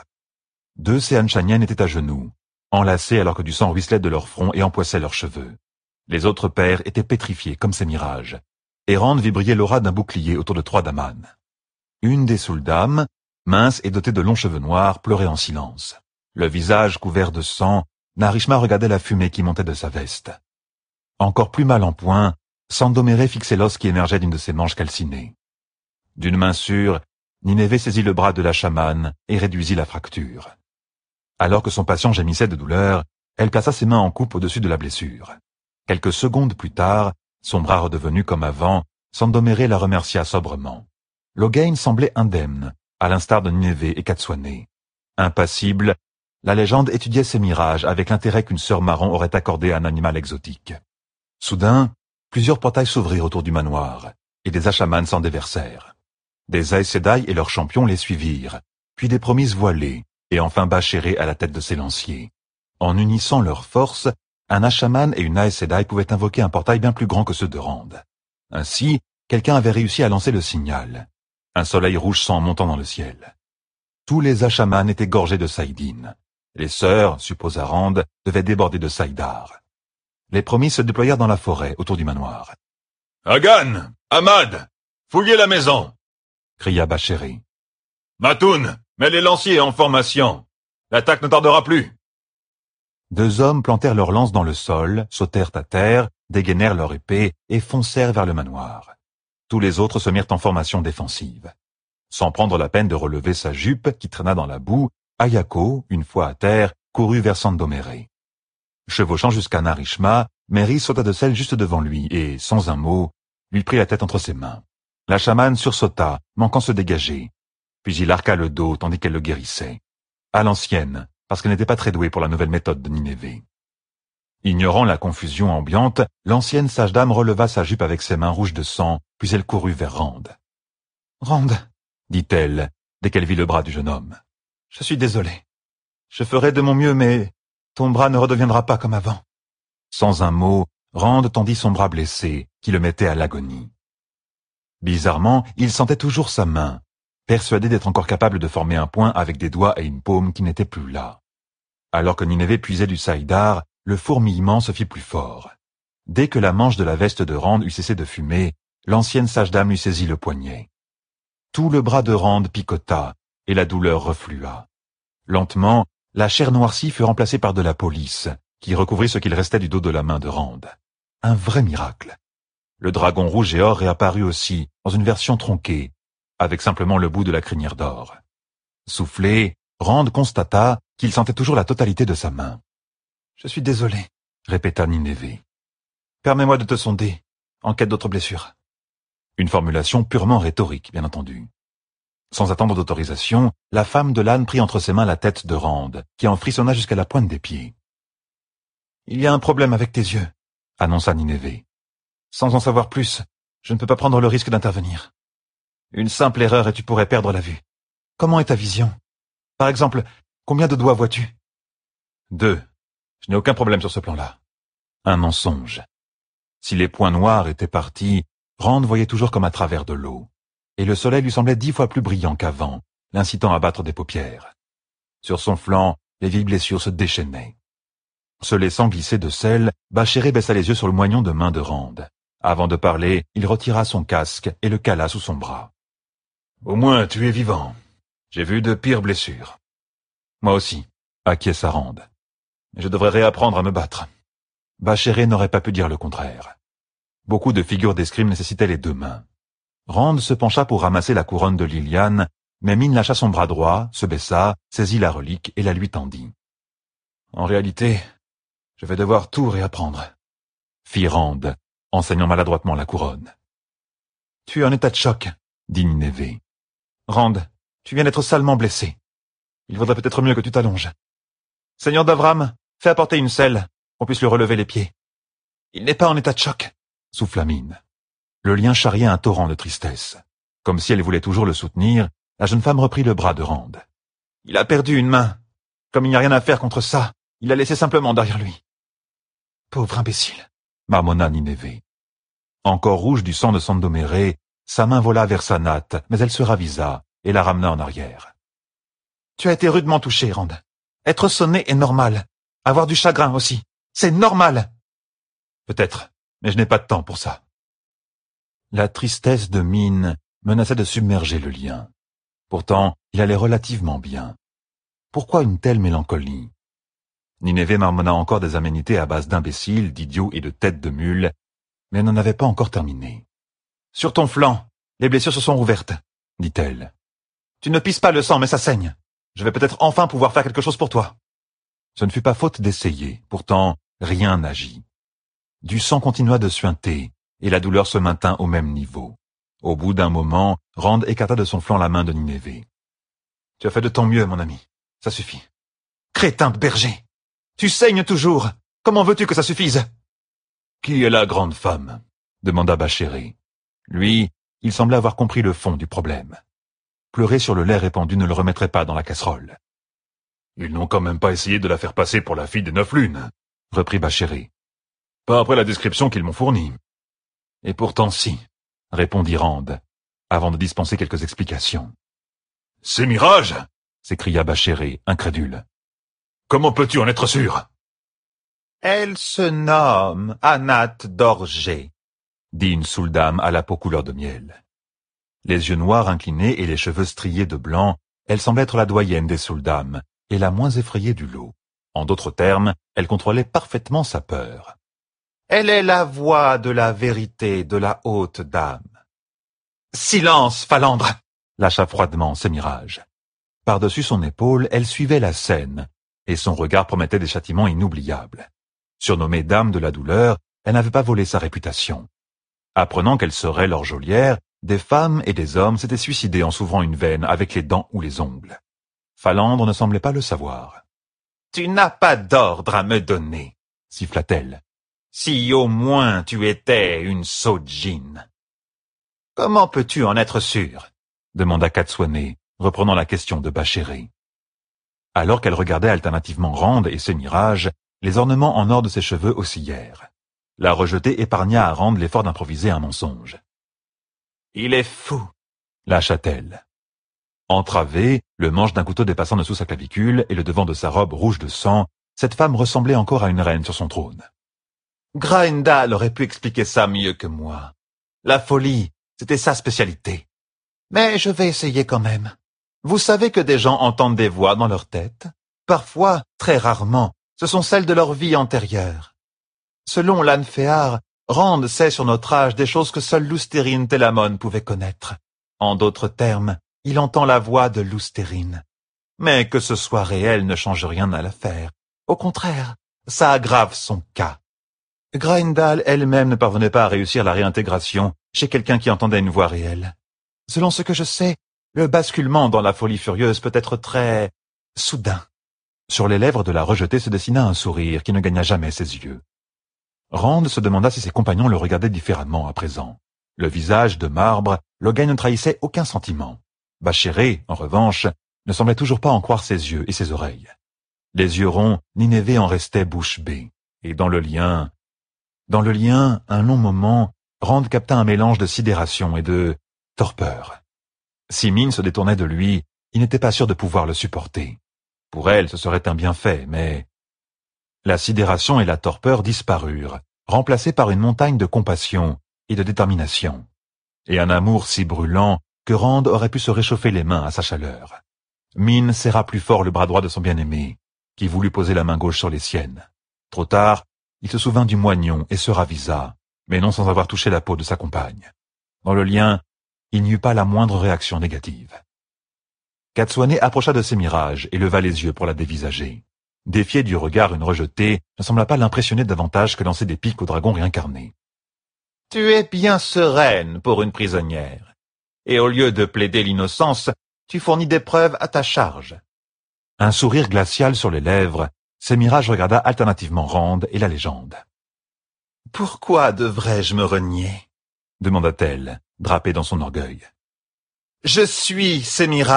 2 Séanchaniennes étaient à genoux, enlacées alors que du sang ruisselait de leur front et empoissait leurs cheveux. Les autres pères étaient pétrifiés comme ces mirages, et Rand vit briller l'aura d'un bouclier autour de 3 damanes. Une des soule-dames, mince et dotée de longs cheveux noirs, pleurait en silence. Le visage couvert de sang, Narishma regardait la fumée qui montait de sa veste. Encore plus mal en point, Sandoméré fixait l'os qui émergeait d'une de ses manches calcinées. D'une main sûre, Nineveh saisit le bras de la chamane et réduisit la fracture. Alors que son patient gémissait de douleur, elle plaça ses mains en coupe au-dessus de la blessure. Quelques secondes plus tard, son bras redevenu comme avant, Sandoméré la remercia sobrement. Logain semblait indemne, à l'instar de Nineveh et Katsuane. Impassible, la légende étudiait ses mirages avec l'intérêt qu'une sœur marron aurait accordé à un animal exotique. Soudain, plusieurs portails s'ouvrirent autour du manoir, et des Ashamanes s'en déversèrent. Des Aes Sedai et leurs champions les suivirent, puis des promises voilées, et enfin Bachéré à la tête de ses lanciers. En unissant leurs forces, Un Ashaman et une Aes Sedai pouvaient invoquer un portail bien plus grand que ceux de Rand. Ainsi, quelqu'un avait réussi à lancer le signal. Un soleil rouge sang montant dans le ciel. Tous les Ashaman étaient gorgés de saïdine. Les sœurs, supposa Rand, devaient déborder de saïdar. Les promis se déployèrent dans la forêt, autour du manoir. « Hagan! Ahmad! Fouillez la maison !» cria Bachéré. « Matoun, mets les lanciers en formation. L'attaque ne tardera plus. » Deux hommes plantèrent leurs lances dans le sol, sautèrent à terre, dégainèrent leur épée et foncèrent vers le manoir. Tous les autres se mirent en formation défensive. Sans prendre la peine de relever sa jupe qui traîna dans la boue, Ayako, une fois à terre, courut vers Sandoméré. Chevauchant jusqu'à Narishma, Mary sauta de selle juste devant lui et, sans un mot, lui prit la tête entre ses mains. La chamane sursauta, manquant se dégager. Puis il arqua le dos tandis qu'elle le guérissait. À l'ancienne, parce qu'elle n'était pas très douée pour la nouvelle méthode de Ninévé. Ignorant la confusion ambiante, l'ancienne sage-dame releva sa jupe avec ses mains rouges de sang, puis elle courut vers Rand. « Rand, dit-elle, dès qu'elle vit le bras du jeune homme. « Je suis désolée. Je ferai de mon mieux, mais ton bras ne redeviendra pas comme avant. » Sans un mot, Rand tendit son bras blessé, qui le mettait à l'agonie. Bizarrement, il sentait toujours sa main, persuadé d'être encore capable de former un point avec des doigts et une paume qui n'étaient plus là. Alors que Ninévé puisait du saïdar, le fourmillement se fit plus fort. Dès que la manche de la veste de Rand eut cessé de fumer, l'ancienne sage-dame lui saisit le poignet. Tout le bras de Rand picota, et la douleur reflua. Lentement, la chair noircie fut remplacée par de la police, qui recouvrit ce qu'il restait du dos de la main de Rand. Un vrai miracle. Le dragon rouge et or réapparut aussi, dans une version tronquée, avec simplement le bout de la crinière d'or. Soufflé, Rand constata qu'il sentait toujours la totalité de sa main. « Je suis désolé, » répéta Ninévé. « Permets-moi de te sonder, en quête d'autres blessures. » Une formulation purement rhétorique, bien entendu. Sans attendre d'autorisation, la femme de l'âne prit entre ses mains la tête de Rand, qui en frissonna jusqu'à la pointe des pieds. « Il y a un problème avec tes yeux, » annonça Ninévé. « Sans en savoir plus, je ne peux pas prendre le risque d'intervenir. Une simple erreur et tu pourrais perdre la vue. Comment est ta vision? Par exemple, combien de doigts vois-tu? » 2. Je n'ai aucun problème sur ce plan-là. Un mensonge. Si les points noirs étaient partis, Rand voyait toujours comme à travers de l'eau, et le soleil lui semblait 10 fois plus brillant qu'avant, l'incitant à battre des paupières. Sur son flanc, les vieilles blessures se déchaînaient. Se laissant glisser de selle, Bachéré baissa les yeux sur le moignon de main de Rand. Avant de parler, il retira son casque et le cala sous son bras. « Au moins, tu es vivant. J'ai vu de pires blessures. »« Moi aussi, » acquiesça Rand. « Mais je devrais réapprendre à me battre. » Bachéré n'aurait pas pu dire le contraire. Beaucoup de figures d'escrime nécessitaient les deux mains. Rand se pencha pour ramasser la couronne de Liliane, mais Mine lâcha son bras droit, se baissa, saisit la relique et la lui tendit. « En réalité, je vais devoir tout réapprendre, » fit Rand, enseignant maladroitement la couronne. « Tu es en état de choc, » dit Ninévé. « Rand, tu viens d'être salement blessé. Il vaudrait peut-être mieux que tu t'allonges. Seigneur d'Avram, fais apporter une selle, qu'on puisse lui relever les pieds. Il n'est pas en état de choc, » souffla Mine. Le lien charriait un torrent de tristesse. Comme si elle voulait toujours le soutenir, la jeune femme reprit le bras de Rand. « Il a perdu une main. Comme il n'y a rien à faire contre ça, il l'a laissé simplement derrière lui. »« Pauvre imbécile, » marmonna Ninévé. Encore rouge du sang de Sandoméré, sa main vola vers sa natte, mais elle se ravisa et la ramena en arrière. « Tu as été rudement touché, Rand. Être sonné est normal. Avoir du chagrin aussi. C'est normal. »« Peut-être, mais je n'ai pas de temps pour ça. » La tristesse de Mine menaçait de submerger le lien. Pourtant, il allait relativement bien. Pourquoi une telle mélancolie? Ninévé marmonna encore des aménités à base d'imbéciles, d'idiots et de têtes de mules, mais elle n'en avait pas encore terminé. « Sur ton flanc, les blessures se sont rouvertes, » dit-elle. « Tu ne pisses pas le sang, mais ça saigne. Je vais peut-être enfin pouvoir faire quelque chose pour toi. » Ce ne fut pas faute d'essayer, pourtant rien n'agit. Du sang continua de suinter, et la douleur se maintint au même niveau. Au bout d'un moment, Rand écarta de son flanc la main de Ninévé. « Tu as fait de ton mieux, mon ami. Ça suffit. »« Crétin de berger! Tu saignes toujours. Comment veux-tu que ça suffise ?»« Qui est la grande femme ?» demanda Bachéré. Lui, il semblait avoir compris le fond du problème. Pleurer sur le lait répandu ne le remettrait pas dans la casserole. « Ils n'ont quand même pas essayé de la faire passer pour la fille des 9 lunes. » reprit Bachéré. Pas après la description qu'ils m'ont fournie. Et pourtant si, répondit Rand, avant de dispenser quelques explications. Ces mirages, s'écria Bachéré, incrédule. Comment peux-tu en être sûr? Elle se nomme Anat Dorgé, dit une saoule dame à la peau couleur de miel. Les yeux noirs inclinés et les cheveux striés de blanc, elle semble être la doyenne des saules dames et la moins effrayée du lot. En d'autres termes, elle contrôlait parfaitement sa peur. Elle est la voix de la vérité de la haute dame. Silence, Falandre, lâcha froidement Sémirage. Par-dessus son épaule, elle suivait la scène, et son regard promettait des châtiments inoubliables. Surnommée dame de la douleur, elle n'avait pas volé sa réputation. Apprenant qu'elle serait leur geôlière, des femmes et des hommes s'étaient suicidés en s'ouvrant une veine avec les dents ou les ongles. Falandre ne semblait pas le savoir. « Tu n'as pas d'ordre à me donner, » siffla-t-elle. « Si au moins tu étais une Sojin. »« Comment peux-tu en être sûr ?» demanda Katswane, reprenant la question de Bachéré. Alors qu'elle regardait alternativement Rand et Sémirage, les ornements en or de ses cheveux oscillèrent. La rejetée épargna à Rand l'effort d'improviser un mensonge. « Il est fou !» lâcha-t-elle. Entravée, le manche d'un couteau dépassant dessous sa clavicule et le devant de sa robe rouge de sang, cette femme ressemblait encore à une reine sur son trône. Graendal aurait pu expliquer ça mieux que moi. La folie, c'était sa spécialité. Mais je vais essayer quand même. Vous savez que des gens entendent des voix dans leur tête? Parfois, très rarement, ce sont celles de leur vie antérieure. Selon l'Anféar, Rand sait sur notre âge des choses que seul Lousterine Telamon pouvait connaître. En d'autres termes, il entend la voix de Lousterine. Mais que ce soit réel ne change rien à l'affaire. Au contraire, ça aggrave son cas. Graendal elle-même ne parvenait pas à réussir la réintégration chez quelqu'un qui entendait une voix réelle. Selon ce que je sais, le basculement dans la folie furieuse peut être très soudain. Sur les lèvres de la rejetée se dessina un sourire qui ne gagna jamais ses yeux. Rand se demanda si ses compagnons le regardaient différemment à présent. Le visage de marbre, Logain ne trahissait aucun sentiment. Bachéré, en revanche, ne semblait toujours pas en croire ses yeux et ses oreilles. Les yeux ronds, Nineveh en restait bouche bée. Et dans le lien, un long moment, Rand capta un mélange de sidération et de torpeur. Si Mine se détournait de lui, il n'était pas sûr de pouvoir le supporter. Pour elle, ce serait un bienfait, mais... La sidération et la torpeur disparurent, remplacées par une montagne de compassion et de détermination. Et un amour si brûlant que Rand aurait pu se réchauffer les mains à sa chaleur. Mine serra plus fort le bras droit de son bien-aimé, qui voulut poser la main gauche sur les siennes. Trop tard, il se souvint du moignon et se ravisa, mais non sans avoir touché la peau de sa compagne. Dans le lien, il n'y eut pas la moindre réaction négative. Katswane approcha de Sémirage et leva les yeux pour la dévisager. Défier du regard une rejetée ne sembla pas l'impressionner davantage que lancer des piques au dragon réincarné. « Tu es bien sereine pour une prisonnière, et au lieu de plaider l'innocence, tu fournis des preuves à ta charge. » Un sourire glacial sur les lèvres, Sémirage regarda alternativement Rand et la légende. « Pourquoi devrais-je me renier ?» demanda-t-elle, drapée dans son orgueil. « Je suis Sémirage !»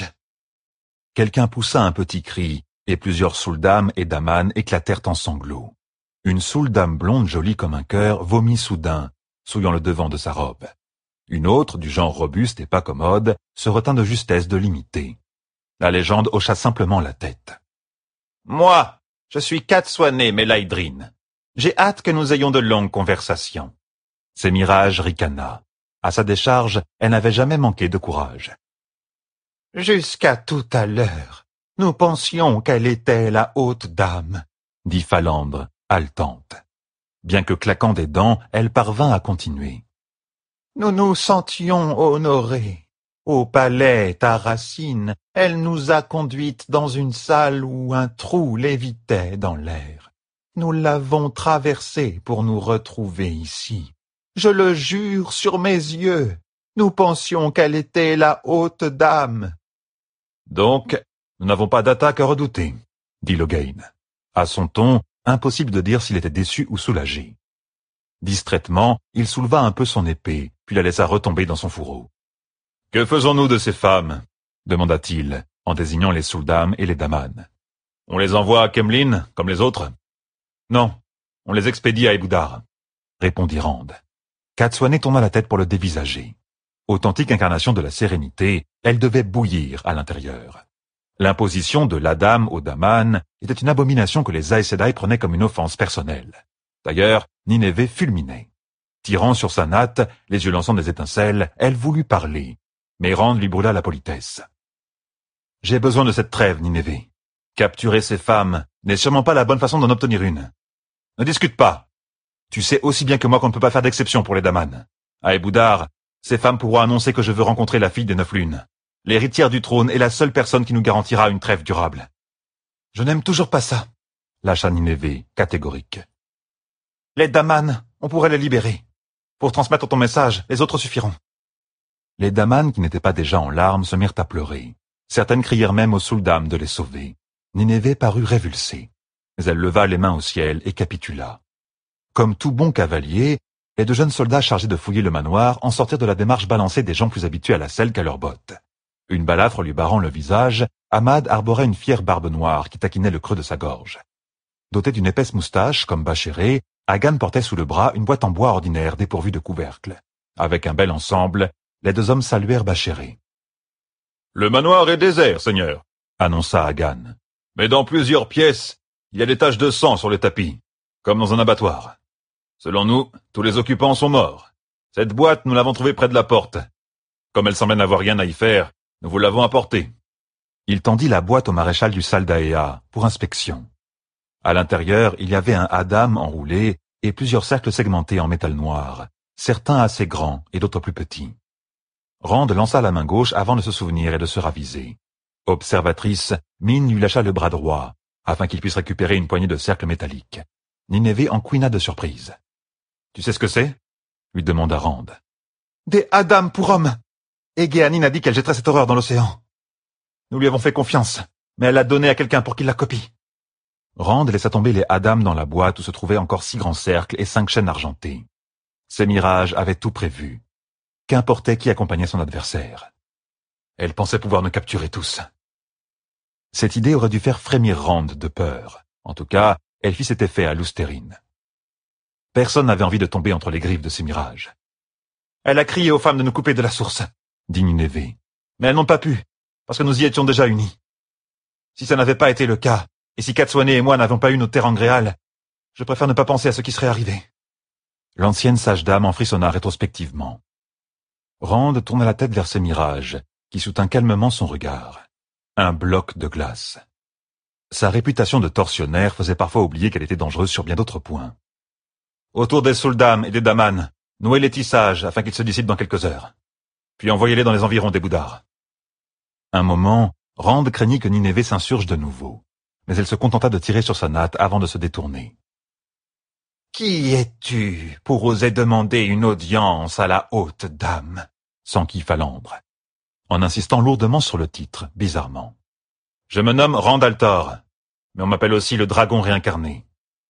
Quelqu'un poussa un petit cri, et plusieurs saules dames et daman éclatèrent en sanglots. Une saoule dame blonde jolie comme un cœur vomit soudain, souillant le devant de sa robe. Une autre, du genre robuste et pas commode, se retint de justesse de l'imiter. La légende hocha simplement la tête. « Moi, je suis Katswane Melaydrine. J'ai hâte que nous ayons de longues conversations. » Sémirage ricana. À sa décharge, elle n'avait jamais manqué de courage. « Jusqu'à tout à l'heure, nous pensions qu'elle était la haute dame, » dit Falandre, haletante. Bien que claquant des dents, elle parvint à continuer. « Nous nous sentions honorés. Au palais Tarracine, elle nous a conduites dans une salle où un trou lévitait dans l'air. Nous l'avons traversé pour nous retrouver ici. Je le jure sur mes yeux, nous pensions qu'elle était la haute dame. » « Donc, nous n'avons pas d'attaque à redouter, » dit Logain. À son ton, impossible de dire s'il était déçu ou soulagé. Distraitement, il souleva un peu son épée, puis la laissa retomber dans son fourreau. « Que faisons-nous de ces femmes ?» demanda-t-il, en désignant les saules dames et les damanes. « On les envoie à Kemlin, comme les autres ?» Non, on les expédie à Eboudar, répondit Rand. Katswane tourna la tête pour le dévisager. Authentique incarnation de la sérénité, elle devait bouillir à l'intérieur. L'imposition de l'Adam au Daman était une abomination que les Aes Sedai prenaient comme une offense personnelle. D'ailleurs, Nineveh fulminait. Tirant sur sa natte, les yeux lançant des étincelles, elle voulut parler, mais Rand lui brûla la politesse. « J'ai besoin de cette trêve, Nineveh. Capturer ces femmes n'est sûrement pas la bonne façon d'en obtenir une. Ne discute pas. Tu sais aussi bien que moi qu'on ne peut pas faire d'exception pour les Daman. À Eboudar, ces femmes pourront annoncer que je veux rencontrer la fille des 9 lunes. L'héritière du trône est la seule personne qui nous garantira une trêve durable. »« Je n'aime toujours pas ça, » lâcha Nineveh, catégorique. « Les Daman, on pourrait les libérer. Pour transmettre ton message, les autres suffiront. » Les Daman, qui n'étaient pas déjà en larmes, se mirent à pleurer. Certaines crièrent même aux Sul'dam de les sauver. Nineveh parut révulsée, mais elle leva les mains au ciel et capitula. Comme tout bon cavalier, les 2 jeunes soldats chargés de fouiller le manoir en sortirent de la démarche balancée des gens plus habitués à la selle qu'à leurs bottes. Une balafre lui barrant le visage, Ahmad arborait une fière barbe noire qui taquinait le creux de sa gorge. Doté d'une épaisse moustache, comme Bachéré, Hagan portait sous le bras une boîte en bois ordinaire dépourvue de couvercle. Avec un bel ensemble, les 2 hommes saluèrent Bachéré. « Le manoir est désert, seigneur, » annonça Hagan. « Mais dans plusieurs pièces, il y a des taches de sang sur les tapis, comme dans un abattoir. Selon nous, tous les occupants sont morts. Cette boîte, nous l'avons trouvée près de la porte. Comme elle semblait n'avoir rien à y faire, nous vous l'avons apportée. » Il tendit la boîte au maréchal du Saldaea pour inspection. À l'intérieur, il y avait un Adam enroulé et plusieurs cercles segmentés en métal noir, certains assez grands et d'autres plus petits. Rand lança la main gauche avant de se souvenir et de se raviser. Observatrice, Min lui lâcha le bras droit, afin qu'il puisse récupérer une poignée de cercles métalliques. Nineveh en couina de surprise. « Tu sais ce que c'est » lui demanda Rand. « Des Adam pour hommes. Egeanin a dit qu'elle jetterait cette horreur dans l'océan. Nous lui avons fait confiance, mais elle l'a donnée à quelqu'un pour qu'il la copie. » Rand laissa tomber les Adam dans la boîte où se trouvaient encore 6 grands cercles et 5 chaînes argentées. Ces mirages avaient tout prévu. Qu'importait qui accompagnait son adversaire. Elle pensait pouvoir nous capturer tous. Cette idée aurait dû faire frémir Rand de peur. En tout cas, elle fit cet effet à Lousterine. Personne n'avait envie de tomber entre les griffes de ces mirages. « Elle a crié aux femmes de nous couper de la source, » dit Nineveh. « Mais elles n'ont pas pu, parce que nous y étions déjà unis. Si ça n'avait pas été le cas, et si Katswane et moi n'avions pas eu nos terres angréales, je préfère ne pas penser à ce qui serait arrivé. » L'ancienne sage-dame en frissonna rétrospectivement. Rand tourna la tête vers ces mirages, qui soutint calmement son regard. Un bloc de glace. Sa réputation de tortionnaire faisait parfois oublier qu'elle était dangereuse sur bien d'autres points. Autour des Sul'dam et des Daman, nouez les tissages afin qu'ils se dissipent dans quelques heures. Puis envoyez-les dans les environs d'Eboudar. Un moment, Rand craignit que Nineveh s'insurge de nouveau, mais elle se contenta de tirer sur sa natte avant de se détourner. « Qui es-tu pour oser demander une audience à la haute dame ?» s'enquit Falandre, en insistant lourdement sur le titre, bizarrement. « Je me nomme Rand al'Thor, mais on m'appelle aussi le dragon réincarné. »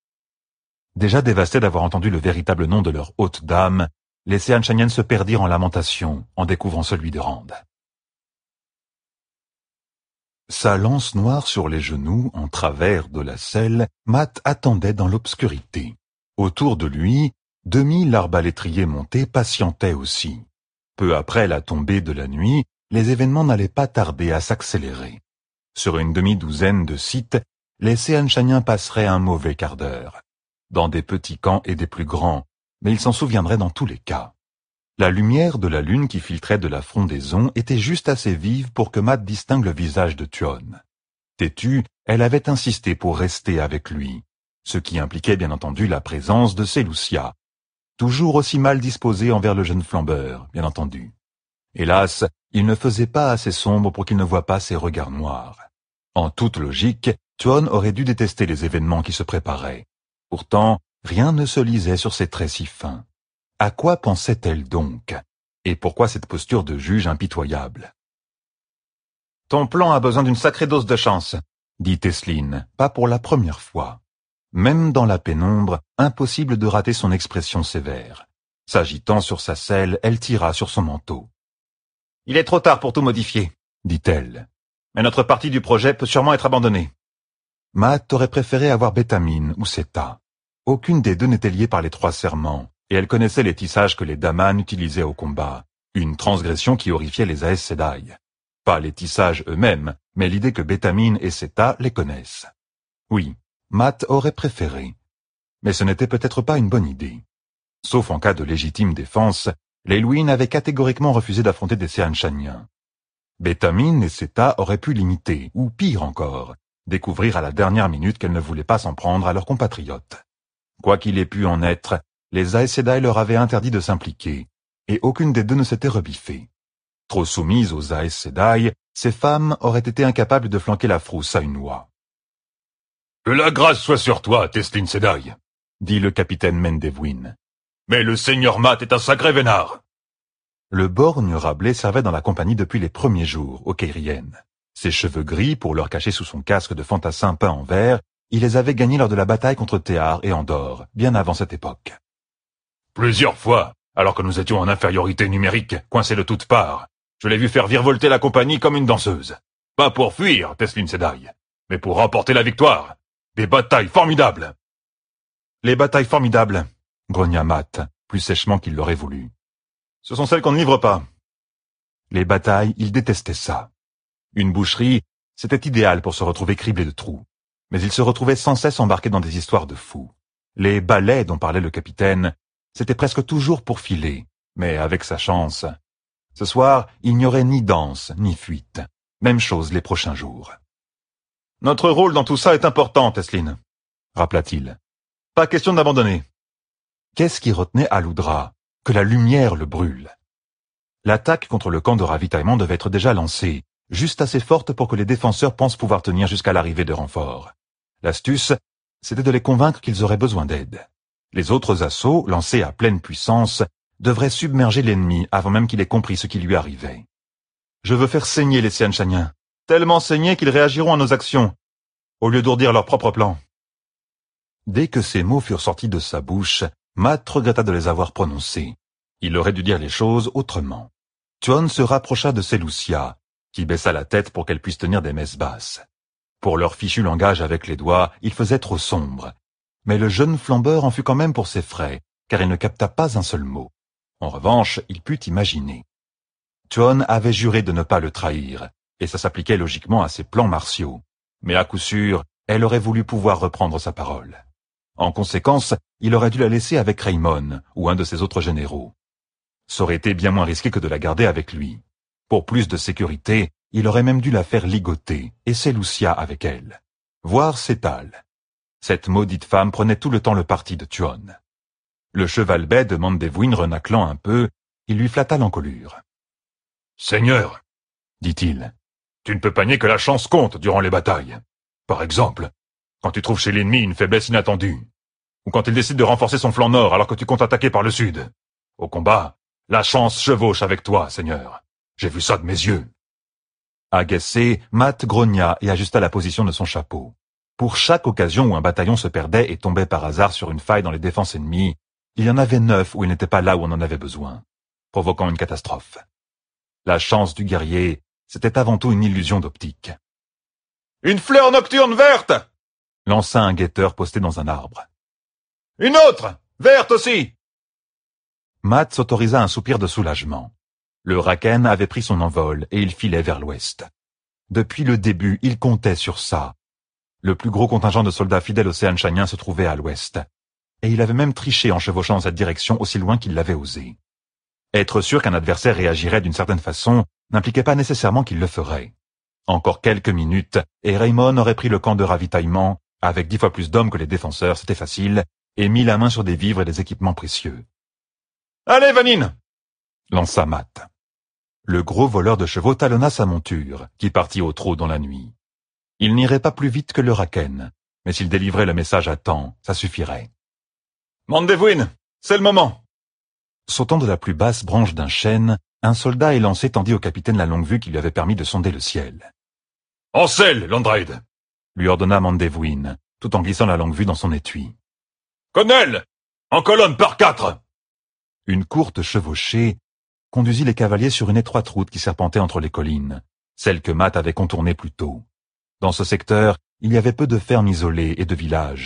Déjà dévastés d'avoir entendu le véritable nom de leur haute dame, les Seanchanien se perdirent en lamentations en découvrant celui de Rand. Sa lance noire sur les genoux, en travers de la selle, Mat attendait dans l'obscurité. Autour de lui, 2000 arbalétriers montés patientaient aussi. Peu après la tombée de la nuit, les événements n'allaient pas tarder à s'accélérer. Sur une demi-douzaine de sites, les Seanchanien passeraient un mauvais quart d'heure. Dans des petits camps et des plus grands, mais ils s'en souviendraient dans tous les cas. La lumière de la lune qui filtrait de la frondaison était juste assez vive pour que Mat distingue le visage de Tuon. Têtue, elle avait insisté pour rester avec lui, ce qui impliquait bien entendu la présence de Seleucia, toujours aussi mal disposée envers le jeune flambeur, bien entendu. Hélas, il ne faisait pas assez sombre pour qu'il ne voie pas ses regards noirs. En toute logique, Tuon aurait dû détester les événements qui se préparaient. Pourtant, rien ne se lisait sur ses traits si fins. À quoi pensait-elle donc? Et pourquoi cette posture de juge impitoyable? « Ton plan a besoin d'une sacrée dose de chance, » dit Tesline, pas pour la première fois. Même dans la pénombre, impossible de rater son expression sévère. S'agitant sur sa selle, elle tira sur son manteau. « Il est trop tard pour tout modifier, » dit-elle. « Mais notre partie du projet peut sûrement être abandonnée. » Mat aurait préféré avoir Bétamine ou Seta. Aucune des deux n'était liée par les 3 serments, et elle connaissait les tissages que les Daman utilisaient au combat, une transgression qui horrifiait les Aes Sedai. Pas les tissages eux-mêmes, mais l'idée que Bétamine et Seta les connaissent. Oui, Matt aurait préféré. Mais ce n'était peut-être pas une bonne idée. Sauf en cas de légitime défense, les Luin avaient catégoriquement refusé d'affronter des Seanchaniens. Bétamine et Seta auraient pu l'imiter, ou pire encore, découvrir à la dernière minute qu'elles ne voulaient pas s'en prendre à leurs compatriotes. Quoi qu'il ait pu en être, les Aes Sedai leur avaient interdit de s'impliquer, et aucune des deux ne s'était rebiffée. Trop soumises aux Aes Sedai, ces femmes auraient été incapables de flanquer la frousse à une oie. « Que la grâce soit sur toi, Teslin Sedai, » dit le capitaine Mendevwin. « Mais le seigneur Matt est un sacré vénard. » Le borgne Rabelais servait dans la compagnie depuis les premiers jours, aux Keiriennes. Ses cheveux gris, pour leur cacher sous son casque de fantassin peint en vert, il les avait gagnés lors de la bataille contre Théar et Andorre, bien avant cette époque. Plusieurs fois, alors que nous étions en infériorité numérique, coincés de toutes parts, je l'ai vu faire virevolter la compagnie comme une danseuse. Pas pour fuir, Teslin Sedai, mais pour remporter la victoire. Des batailles formidables. Les batailles formidables, grogna Matt, plus sèchement qu'il l'aurait voulu. Ce sont celles qu'on ne livre pas. Les batailles, il détestait ça. Une boucherie, c'était idéal pour se retrouver criblé de trous. Mais il se retrouvait sans cesse embarqué dans des histoires de fous. Les ballets dont parlait le capitaine, c'était presque toujours pour filer, mais avec sa chance. Ce soir, il n'y aurait ni danse, ni fuite. Même chose les prochains jours. Notre rôle dans tout ça est important, Teslin, rappela-t-il. Pas question d'abandonner. Qu'est-ce qui retenait Aloudra? Que la lumière le brûle. L'attaque contre le camp de ravitaillement devait être déjà lancée, juste assez forte pour que les défenseurs pensent pouvoir tenir jusqu'à l'arrivée de renforts. L'astuce, c'était de les convaincre qu'ils auraient besoin d'aide. Les autres assauts, lancés à pleine puissance, devraient submerger l'ennemi avant même qu'il ait compris ce qui lui arrivait. Je veux faire saigner les Seanchaniens, tellement saigner qu'ils réagiront à nos actions, au lieu d'ourdir leur propre plan. Dès que ces mots furent sortis de sa bouche, Matt regretta de les avoir prononcés. Il aurait dû dire les choses autrement. Tuon se rapprocha de Seleucia, qui baissa la tête pour qu'elle puisse tenir des messes basses. Pour leur fichu langage avec les doigts, il faisait trop sombre. Mais le jeune flambeur en fut quand même pour ses frais, car il ne capta pas un seul mot. En revanche, il put imaginer. Tuon avait juré de ne pas le trahir, et ça s'appliquait logiquement à ses plans martiaux. Mais à coup sûr, elle aurait voulu pouvoir reprendre sa parole. En conséquence, il aurait dû la laisser avec Raymond, ou un de ses autres généraux. Ça aurait été bien moins risqué que de la garder avec lui. Pour plus de sécurité, il aurait même dû la faire ligoter, et Seleucia avec elle. Voire Sétal. Cette maudite femme prenait tout le temps le parti de Tuon. Le cheval bai de Mendevwin renaclant un peu, il lui flatta l'encolure. « Seigneur, dit-il, tu ne peux pas nier que la chance compte durant les batailles. Par exemple, quand tu trouves chez l'ennemi une faiblesse inattendue, ou quand il décide de renforcer son flanc nord alors que tu comptes attaquer par le sud. Au combat, la chance chevauche avec toi, Seigneur. J'ai vu ça de mes yeux. » Agacé, Matt grogna et ajusta la position de son chapeau. Pour chaque occasion où un bataillon se perdait et tombait par hasard sur une faille dans les défenses ennemies, il y en avait 9 où il n'était pas là où on en avait besoin, provoquant une catastrophe. La chance du guerrier, c'était avant tout une illusion d'optique. « Une fleur nocturne verte !» lança un guetteur posté dans un arbre. « Une autre, verte aussi !» Matt s'autorisa un soupir de soulagement. Le Raken avait pris son envol et il filait vers l'ouest. Depuis le début, il comptait sur ça. Le plus gros contingent de soldats fidèles aux Seanchaniens se trouvait à l'ouest. Et il avait même triché en chevauchant dans cette direction aussi loin qu'il l'avait osé. Être sûr qu'un adversaire réagirait d'une certaine façon n'impliquait pas nécessairement qu'il le ferait. Encore quelques minutes, et Raymond aurait pris le camp de ravitaillement, avec 10 fois plus d'hommes que les défenseurs, c'était facile, et mis la main sur des vivres et des équipements précieux. « Allez, Vanine !» lança Matt. Le gros voleur de chevaux talonna sa monture, qui partit au trot dans la nuit. Il n'irait pas plus vite que le Raken, mais s'il délivrait le message à temps, ça suffirait. « Mendevwin, c'est le moment !» Sautant de la plus basse branche d'un chêne, un soldat élancé tendit au capitaine la longue vue qui lui avait permis de sonder le ciel. « En selle, Landraid !» lui ordonna Mendevwin, tout en glissant la longue vue dans son étui. « Colonel, en colonne par 4 !» Une courte chevauchée conduisit les cavaliers sur une étroite route qui serpentait entre les collines, celle que Matt avait contournée plus tôt. Dans ce secteur, il y avait peu de fermes isolées et de villages,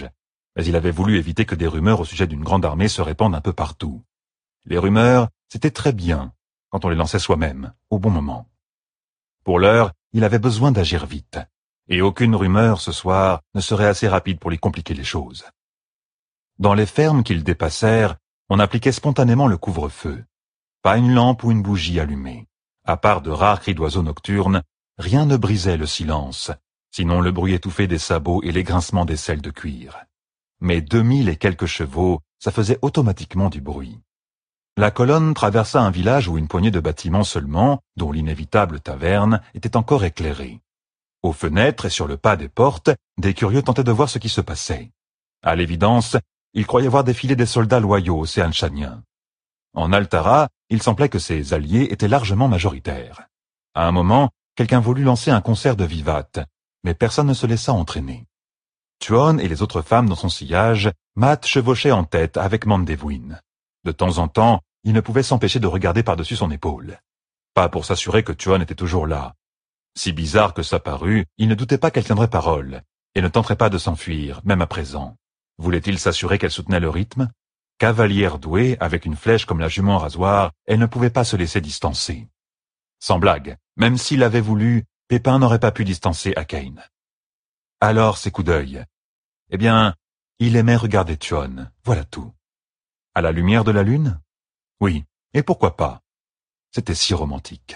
Mais il avait voulu éviter que des rumeurs au sujet d'une grande armée se répandent un peu partout. Les rumeurs, c'était très bien, quand on les lançait soi-même, au bon moment. Pour l'heure, il avait besoin d'agir vite, et aucune rumeur ce soir ne serait assez rapide pour lui compliquer les choses. Dans les fermes qu'ils dépassèrent, on appliquait spontanément le couvre-feu. Pas une lampe ou une bougie allumée. À part de rares cris d'oiseaux nocturnes, rien ne brisait le silence, sinon le bruit étouffé des sabots et les grincements des selles de cuir. Mais 2000 et quelques chevaux, ça faisait automatiquement du bruit. La colonne traversa un village où une poignée de bâtiments seulement, dont l'inévitable taverne, était encore éclairée. Aux fenêtres et sur le pas des portes, des curieux tentaient de voir ce qui se passait. À l'évidence, ils croyaient voir défiler des soldats loyaux océanchaniens. En Altara, il semblait que ses alliés étaient largement majoritaires. À un moment, quelqu'un voulut lancer un concert de vivates, mais personne ne se laissa entraîner. Tuon et les autres femmes dans son sillage, Mat chevauchait en tête avec Mandevouin. De temps en temps, il ne pouvait s'empêcher de regarder par-dessus son épaule. Pas pour s'assurer que Tuon était toujours là. Si bizarre que ça parût, il ne doutait pas qu'elle tiendrait parole, et ne tenterait pas de s'enfuir, même à présent. Voulait-il s'assurer qu'elle soutenait le rythme? Cavalière douée, avec une flèche comme la jument rasoir, elle ne pouvait pas se laisser distancer. Sans blague, même s'il avait voulu, Pépin n'aurait pas pu distancer Akain. Alors ses coups d'œil. Eh bien, il aimait regarder Tuon, voilà tout. À la lumière de la lune? Oui, et pourquoi pas? C'était si romantique.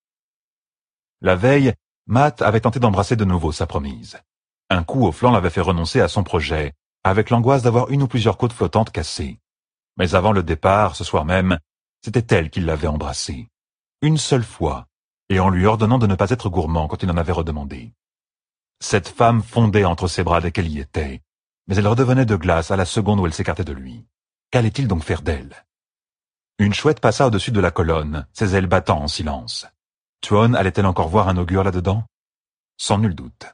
La veille, Mat avait tenté d'embrasser de nouveau sa promise. Un coup au flanc l'avait fait renoncer à son projet, avec l'angoisse d'avoir une ou plusieurs côtes flottantes cassées. Mais avant le départ, ce soir même, c'était elle qui l'avait embrassé. Une seule fois, et en lui ordonnant de ne pas être gourmand quand il en avait redemandé. Cette femme fondait entre ses bras dès qu'elle y était, mais elle redevenait de glace à la seconde où elle s'écartait de lui. Qu'allait-il donc faire d'elle? Une chouette passa au-dessus de la colonne, ses ailes battant en silence. Tuon allait-elle encore voir un augure là-dedans? Sans nul doute.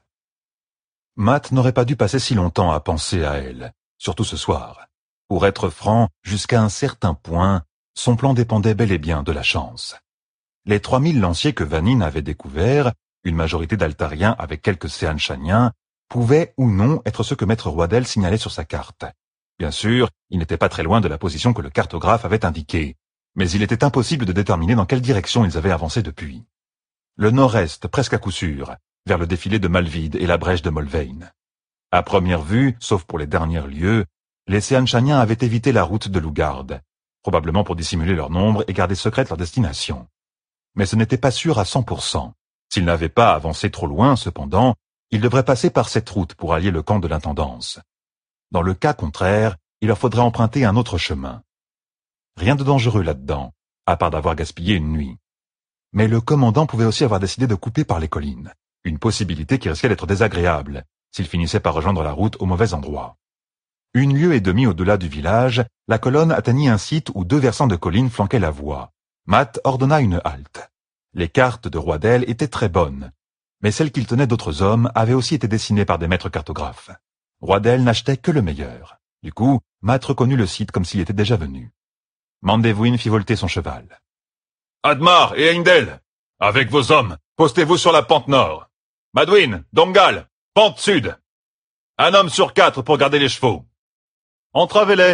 Mat n'aurait pas dû passer si longtemps à penser à elle, surtout ce soir. Pour être franc, jusqu'à un certain point, son plan dépendait bel et bien de la chance. Les 3000 lanciers que Vanine avait découverts, une majorité d'Altariens avec quelques Séanchaniens, pouvaient ou non être ceux que Maître Roidel signalait sur sa carte. Bien sûr, il n'était pas très loin de la position que le cartographe avait indiquée, mais il était impossible de déterminer dans quelle direction ils avaient avancé depuis. Le nord-est, presque à coup sûr, vers le défilé de Malvide et la brèche de Molvein. À première vue, sauf pour les derniers lieux, les Séanchaniens avaient évité la route de Lougarde, probablement pour dissimuler leur nombre et garder secrète leur destination. Mais ce n'était pas sûr à 100%. S'ils n'avaient pas avancé trop loin, cependant, ils devraient passer par cette route pour allier le camp de l'intendance. Dans le cas contraire, il leur faudrait emprunter un autre chemin. Rien de dangereux là-dedans, à part d'avoir gaspillé une nuit. Mais le commandant pouvait aussi avoir décidé de couper par les collines, une possibilité qui risquait d'être désagréable, s'il finissait par rejoindre la route au mauvais endroit. 1 lieue et demie au-delà du village, la colonne atteignit un site où 2 versants de collines flanquaient la voie. Mat ordonna une halte. Les cartes de Roidel étaient très bonnes, mais celles qu'il tenait d'autres hommes avaient aussi été dessinées par des maîtres cartographes. Roidel n'achetait que le meilleur. Du coup, Mat reconnut le site comme s'il était déjà venu. Mandevouin fit volter son cheval. « Admar et Heindel, avec vos hommes, postez-vous sur la pente nord. Madwin, Domgal, pente sud. Un homme sur 4 pour garder les chevaux. »« Entravez-les, »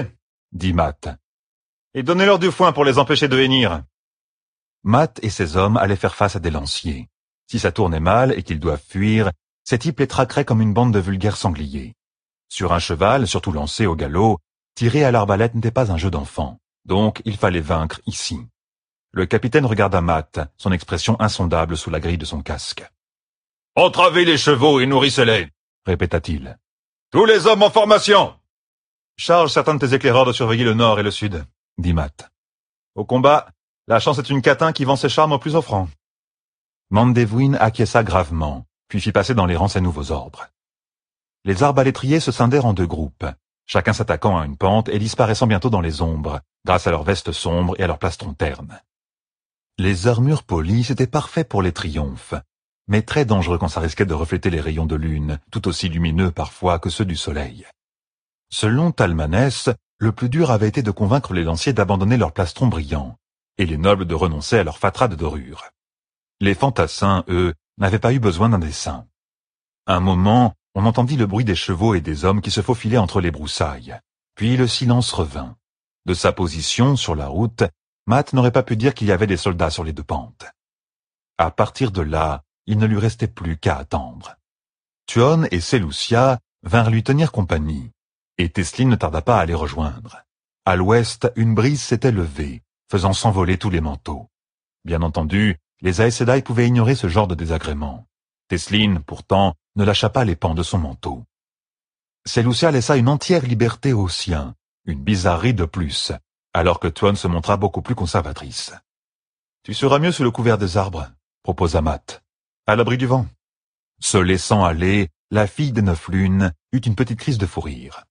dit Mat, « et donnez-leur du foin pour les empêcher de hennir. » Mat et ses hommes allaient faire face à des lanciers. Si ça tournait mal et qu'ils doivent fuir, ces types les traqueraient comme une bande de vulgaires sangliers. Sur un cheval, surtout lancé au galop, tirer à l'arbalète n'était pas un jeu d'enfant, donc il fallait vaincre ici. Le capitaine regarda Mat, son expression insondable sous la grille de son casque. « Entravez les chevaux et nourrissez-les, » répéta-t-il. « Tous les hommes en formation !»« Charge certains de tes éclaireurs de surveiller le nord et le sud, » dit Mat. « Au combat, la chance est une catin qui vend ses charmes au plus offrant. » Mandevouin acquiesça gravement, puis fit passer dans les rangs ses nouveaux ordres. Les arbalétriers se scindèrent en 2 groupes, chacun s'attaquant à une pente et disparaissant bientôt dans les ombres, grâce à leurs vestes sombres et à leurs plastrons ternes. Les armures polies, c'était parfait pour les triomphes, mais très dangereux quand ça risquait de refléter les rayons de lune, tout aussi lumineux parfois que ceux du soleil. Selon Talmanès, le plus dur avait été de convaincre les lanciers d'abandonner leurs plastrons brillants, et les nobles de renoncer à leur fatras de dorure. Les fantassins, eux, n'avaient pas eu besoin d'un dessein. Un moment, On entendit le bruit des chevaux et des hommes qui se faufilaient entre les broussailles. Puis le silence revint. De sa position sur la route, Matt n'aurait pas pu dire qu'il y avait des soldats sur les deux pentes. À partir de là, il ne lui restait plus qu'à attendre. Tuon et Seleucia vinrent lui tenir compagnie, et Tesline ne tarda pas à les rejoindre. À l'ouest, une brise s'était levée, faisant s'envoler tous les manteaux. Bien entendu, les Aes Sedai pouvaient ignorer ce genre de désagrément. Tesline, pourtant, ne lâcha pas les pans de son manteau. Seleucia laissa une entière liberté aux siens, une bizarrerie de plus, alors que Tuon se montra beaucoup plus conservatrice. « Tu seras mieux sous le couvert des arbres », proposa Matt, « à l'abri du vent. » Se laissant aller, la fille des 9 lunes eut une petite crise de fou rire.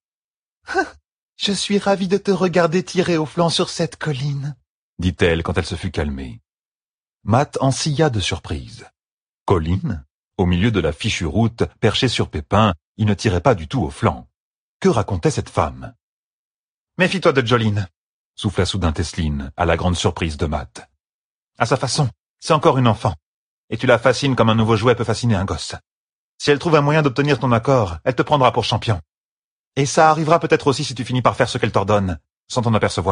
« Je suis ravie de te regarder tirer au flanc sur cette colline, » dit-elle quand elle se fut calmée. Matt en silla de surprise. Colline? Au milieu de la fichue route, perché sur Pépin, il ne tirait pas du tout au flanc. Que racontait cette femme? « Méfie-toi de Joline, » souffla soudain Tesline, à la grande surprise de Matt. « À sa façon, c'est encore une enfant, et tu la fascines comme un nouveau jouet peut fasciner un gosse. Si elle trouve un moyen d'obtenir ton accord, elle te prendra pour champion. Et ça arrivera peut-être aussi si tu finis par faire ce qu'elle t'ordonne, sans t'en apercevoir. »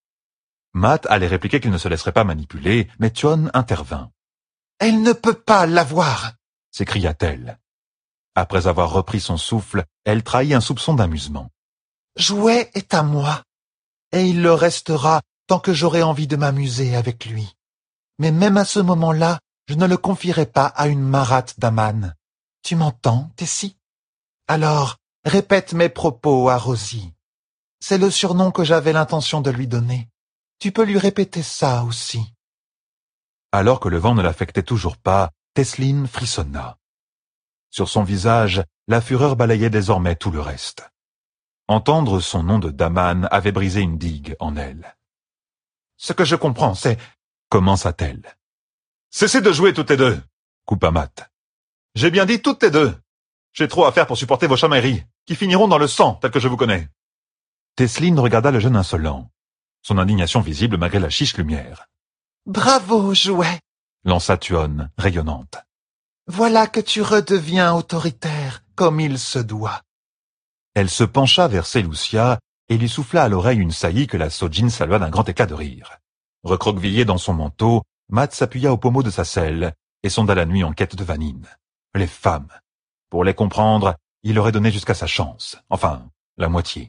Matt allait répliquer qu'il ne se laisserait pas manipuler, mais Tuon intervint. « Elle ne peut pas l'avoir !» s'écria-t-elle. Après avoir repris son souffle, elle trahit un soupçon d'amusement. « Jouet est à moi, et il le restera tant que j'aurai envie de m'amuser avec lui. Mais même à ce moment-là, je ne le confierai pas à une marate d'Aman. Tu m'entends, Tessie? Alors, répète mes propos à Rosie. C'est le surnom que j'avais l'intention de lui donner. Tu peux lui répéter ça aussi. » Alors que le vent ne l'affectait toujours pas, Tesline frissonna. Sur son visage, la fureur balayait désormais tout le reste. Entendre son nom de Daman avait brisé une digue en elle. « Ce que je comprends, c'est... » commença-t-elle. « Cessez de jouer toutes les deux, » coupa Matt. « J'ai bien dit toutes les deux. J'ai trop à faire pour supporter vos chamailleries, qui finiront dans le sang, tel que je vous connais. » Tesline regarda le jeune insolent, son indignation visible malgré la chiche lumière. « Bravo, jouet !» lança Tuon, rayonnante. « Voilà que tu redeviens autoritaire, comme il se doit. » Elle se pencha vers Seleucia et lui souffla à l'oreille une saillie que la Sojin salua d'un grand éclat de rire. Recroquevillé dans son manteau, Matt s'appuya au pommeau de sa selle et sonda la nuit en quête de Vanine. Les femmes. Pour les comprendre, il aurait donné jusqu'à sa chance. Enfin, la moitié.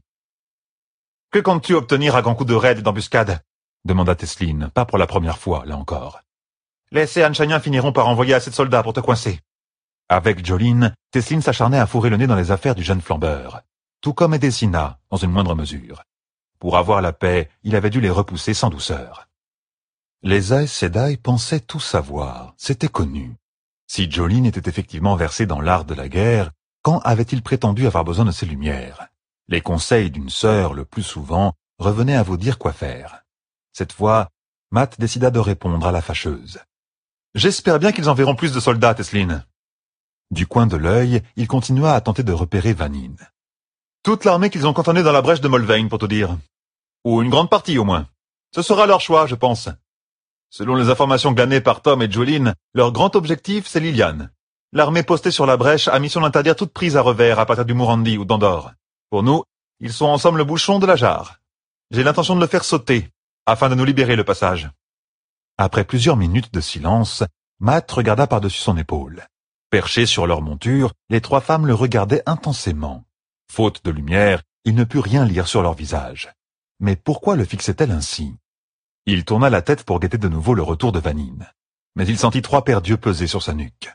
« Que comptes-tu obtenir à grands coups de raid et d'embuscade ?» demanda Tesline, pas pour la première fois, là encore. « Les Seanchaniens finiront par envoyer assez de soldats pour te coincer. » Avec Joline, Tesline s'acharnait à fourrer le nez dans les affaires du jeune flambeur, tout comme Edessina, dans une moindre mesure. Pour avoir la paix, il avait dû les repousser sans douceur. Les Aes Sedai pensaient tout savoir, c'était connu. Si Joline était effectivement versé dans l'art de la guerre, quand avait-il prétendu avoir besoin de ses lumières? Les conseils d'une sœur, le plus souvent, revenaient à vous dire quoi faire. Cette fois, Matt décida de répondre à la fâcheuse. « J'espère bien qu'ils enverront plus de soldats, Tesline. » Du coin de l'œil, il continua à tenter de repérer Vanine. « Toute l'armée qu'ils ont cantonnée dans la brèche de Molvain, pour tout dire. Ou une grande partie, au moins. Ce sera leur choix, je pense. Selon les informations glanées par Tom et Joline, leur grand objectif, c'est Liliane. L'armée postée sur la brèche a mission d'interdire toute prise à revers à partir du Mourandi ou d'Andorre. Pour nous, ils sont en somme le bouchon de la jarre. J'ai l'intention de le faire sauter, afin de nous libérer le passage. » Après plusieurs minutes de silence, Matt regarda par-dessus son épaule. Perchés sur leur monture, les trois femmes le regardaient intensément. Faute de lumière, il ne put rien lire sur leur visage. Mais pourquoi le fixait-elle ainsi? Il tourna la tête pour guetter de nouveau le retour de Vanine. Mais il sentit 3 paires d'yeux peser sur sa nuque.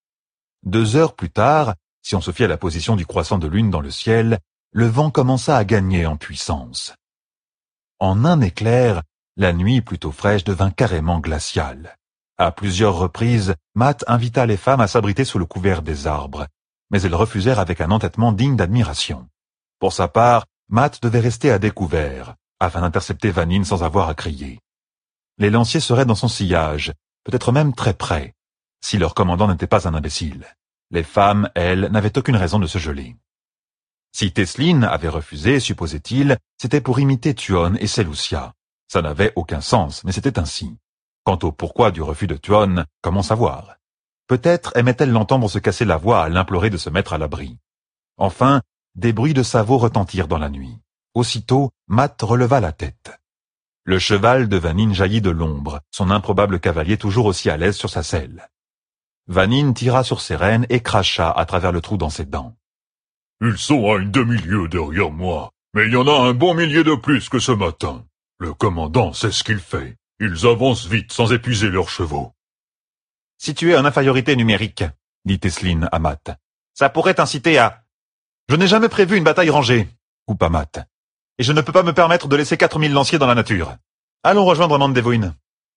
2 heures plus tard, si on se fie à la position du croissant de lune dans le ciel, le vent commença à gagner en puissance. En un éclair, la nuit plutôt fraîche devint carrément glaciale. À plusieurs reprises, Matt invita les femmes à s'abriter sous le couvert des arbres, mais elles refusèrent avec un entêtement digne d'admiration. Pour sa part, Matt devait rester à découvert, afin d'intercepter Vanine sans avoir à crier. Les lanciers seraient dans son sillage, peut-être même très près, si leur commandant n'était pas un imbécile. Les femmes, elles, n'avaient aucune raison de se geler. Si Tesline avait refusé, supposait-il, c'était pour imiter Tuon et Seleucia. Ça n'avait aucun sens, mais c'était ainsi. Quant au pourquoi du refus de Tuon, comment savoir? Peut-être aimait-elle l'entendre se casser la voix à l'implorer de se mettre à l'abri. Enfin, des bruits de sabots retentirent dans la nuit. Aussitôt, Matt releva la tête. Le cheval de Vanine jaillit de l'ombre, son improbable cavalier toujours aussi à l'aise sur sa selle. Vanine tira sur ses rênes et cracha à travers le trou dans ses dents. « Ils sont à une demi-lieue derrière moi, mais il y en a un bon millier de plus que ce matin. Le commandant sait ce qu'il fait. Ils avancent vite sans épuiser leurs chevaux. » « Si tu es en infériorité numérique, dit Tesline à Matt, ça pourrait t'inciter à... Je n'ai jamais prévu une bataille rangée, coupa Matt, et je ne peux pas me permettre de laisser 4000 lanciers dans la nature. Allons rejoindre Mandevouin.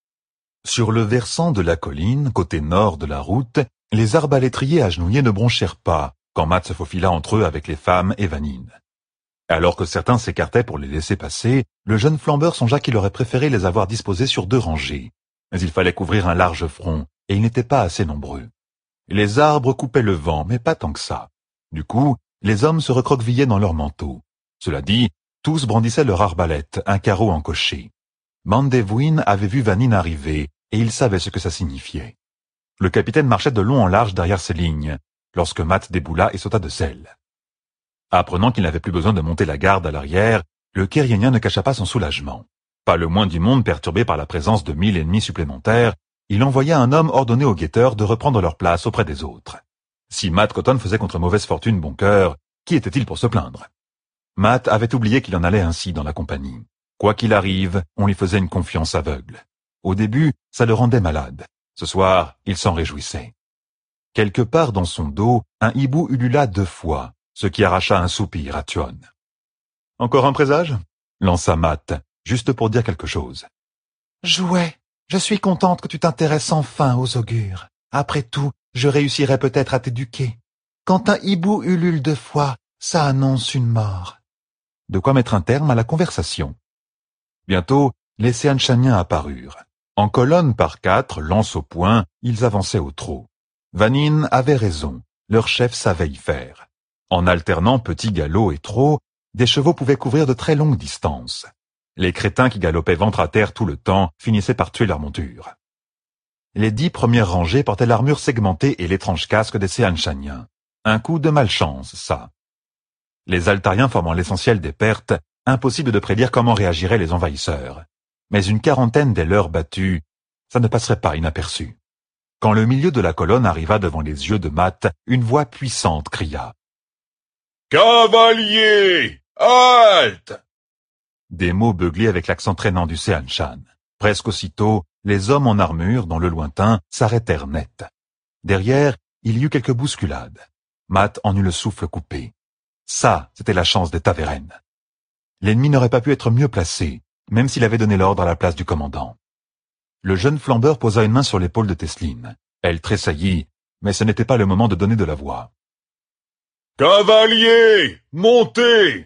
Sur le versant de la colline, côté nord de la route, les arbalétriers agenouillés ne bronchèrent pas quand Matt se faufila entre eux avec les femmes et Vanine. Alors que certains s'écartaient pour les laisser passer, le jeune flambeur songea qu'il aurait préféré les avoir disposés sur 2 rangées. Mais il fallait couvrir un large front, et ils n'étaient pas assez nombreux. Les arbres coupaient le vent, mais pas tant que ça. Du coup, les hommes se recroquevillaient dans leurs manteaux. Cela dit, tous brandissaient leur arbalète, un carreau encoché. Mandevouin avait vu Vanine arriver, et il savait ce que ça signifiait. Le capitaine marchait de long en large derrière ses lignes, lorsque Matt déboula et sauta de selle. Apprenant qu'il n'avait plus besoin de monter la garde à l'arrière, le Kérienien ne cacha pas son soulagement. Pas le moins du monde perturbé par la présence de 1000 ennemis supplémentaires, il envoya un homme ordonner aux guetteurs de reprendre leur place auprès des autres. Si Matt Cotton faisait contre mauvaise fortune bon cœur, qui était-il pour se plaindre? Matt avait oublié qu'il en allait ainsi dans la compagnie. Quoi qu'il arrive, on lui faisait une confiance aveugle. Au début, ça le rendait malade. Ce soir, il s'en réjouissait. Quelque part dans son dos, un hibou ulula 2 fois, ce qui arracha un soupir à Thion. « Encore un présage ?» lança Matt, juste pour dire quelque chose. « Jouet, je suis contente que tu t'intéresses enfin aux augures. Après tout, je réussirai peut-être à t'éduquer. Quand un hibou ulule 2 fois, ça annonce une mort. » De quoi mettre un terme à la conversation. Bientôt, les Seanchaniens apparurent. En colonne par 4, lance au poing, ils avançaient au trot. Vanine avait raison, leur chef savait y faire. En alternant petits galops et trot, des chevaux pouvaient couvrir de très longues distances. Les crétins qui galopaient ventre à terre tout le temps finissaient par tuer leur monture. Les 10 premières rangées portaient l'armure segmentée et l'étrange casque des Seanchaniens. Un coup de malchance, ça. Les Altariens formant l'essentiel des pertes, impossible de prédire comment réagiraient les envahisseurs. Mais une quarantaine des leurs battus, ça ne passerait pas inaperçu. Quand le milieu de la colonne arriva devant les yeux de Matt, une voix puissante cria. « Cavaliers, halte !» Des mots beuglés avec l'accent traînant du Seanchan. Presque aussitôt, les hommes en armure, dans le lointain, s'arrêtèrent net. Derrière, il y eut quelques bousculades. Matt en eut le souffle coupé. Ça, c'était la chance des Tavérennes. L'ennemi n'aurait pas pu être mieux placé, même s'il avait donné l'ordre à la place du commandant. Le jeune flambeur posa une main sur l'épaule de Tesline. Elle tressaillit, mais ce n'était pas le moment de donner de la voix. « Cavaliers, montez !»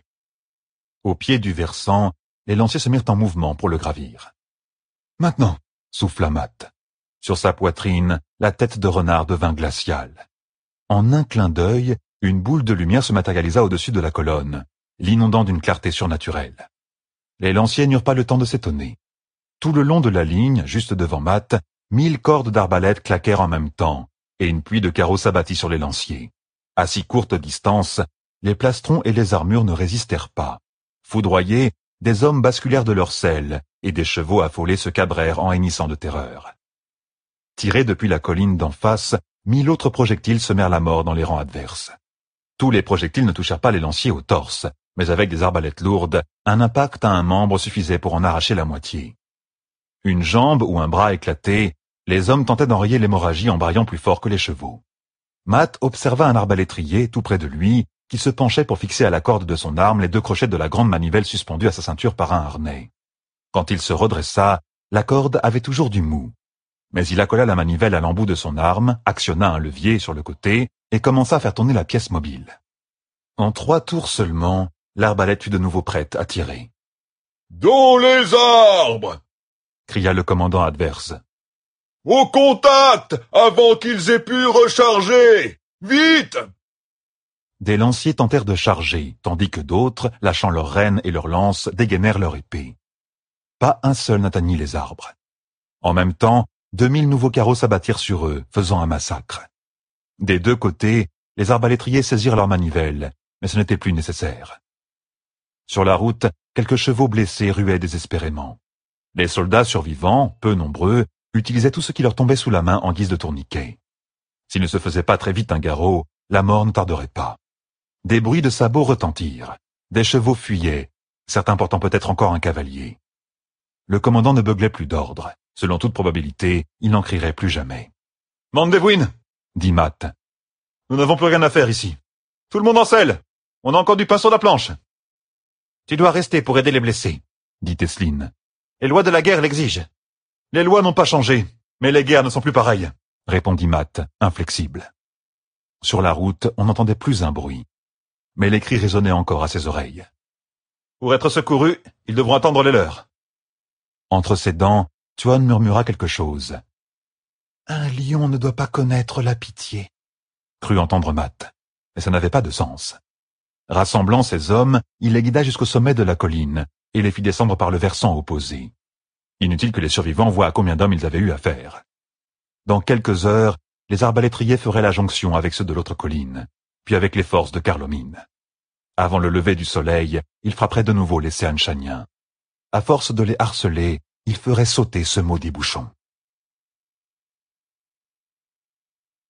Au pied du versant, les lanciers se mirent en mouvement pour le gravir. « Maintenant !» souffla Matt. Sur sa poitrine, la tête de renard devint glaciale. En un clin d'œil, une boule de lumière se matérialisa au-dessus de la colonne, l'inondant d'une clarté surnaturelle. Les lanciers n'eurent pas le temps de s'étonner. Tout le long de la ligne, juste devant Matt, 1000 cordes d'arbalètes claquèrent en même temps, et une pluie de carreaux s'abattit sur les lanciers. À si courte distance, les plastrons et les armures ne résistèrent pas. Foudroyés, des hommes basculèrent de leurs selles, et des chevaux affolés se cabrèrent en hennissant de terreur. Tirés depuis la colline d'en face, 1000 autres projectiles semèrent la mort dans les rangs adverses. Tous les projectiles ne touchèrent pas les lanciers au torse, mais avec des arbalètes lourdes, un impact à un membre suffisait pour en arracher la moitié. Une jambe ou un bras éclaté, les hommes tentaient d'enrayer l'hémorragie en braillant plus fort que les chevaux. Matt observa un arbalétrier tout près de lui, qui se penchait pour fixer à la corde de son arme les 2 crochets de la grande manivelle suspendue à sa ceinture par un harnais. Quand il se redressa, la corde avait toujours du mou. Mais il accola la manivelle à l'embout de son arme, actionna un levier sur le côté et commença à faire tourner la pièce mobile. En 3 tours seulement, l'arbalète fut de nouveau prête à tirer. « Dans les arbres !» cria le commandant adverse. « Au contact, avant qu'ils aient pu recharger! Vite !» Des lanciers tentèrent de charger, tandis que d'autres, lâchant leurs rênes et leurs lances, dégainèrent leur épée. Pas un seul n'atteignit les arbres. En même temps, 2000 nouveaux carreaux s'abattirent sur eux, faisant un massacre. Des deux côtés, les arbalétriers saisirent leurs manivelles, mais ce n'était plus nécessaire. Sur la route, quelques chevaux blessés ruaient désespérément. Les soldats survivants, peu nombreux, utilisaient tout ce qui leur tombait sous la main en guise de tourniquet. S'il ne se faisait pas très vite un garrot, la mort ne tarderait pas. Des bruits de sabots retentirent. Des chevaux fuyaient, certains portant peut-être encore un cavalier. Le commandant ne beuglait plus d'ordre. Selon toute probabilité, il n'en crierait plus jamais. « Mandevouin !» dit Matt. « Nous n'avons plus rien à faire ici. Tout le monde en selle. On a encore du pain sur la planche. »« Tu dois rester pour aider les blessés, » dit Tesline. « Les lois de la guerre l'exigent. »« Les lois n'ont pas changé, mais les guerres ne sont plus pareilles, » répondit Matt, inflexible. Sur la route, on n'entendait plus un bruit, mais les cris résonnaient encore à ses oreilles. « Pour être secourus, ils devront attendre les leurs. » Entre ses dents, Tuan murmura quelque chose. « Un lion ne doit pas connaître la pitié, » crut entendre Matt, mais ça n'avait pas de sens. Rassemblant ses hommes, il les guida jusqu'au sommet de la colline et les fit descendre par le versant opposé. Inutile que les survivants voient à combien d'hommes ils avaient eu affaire. Dans quelques heures, les arbalétriers feraient la jonction avec ceux de l'autre colline, puis avec les forces de Carlomine. Avant le lever du soleil, ils frapperaient de nouveau les Seanchaniens. À force de les harceler, ils feraient sauter ce maudit bouchon.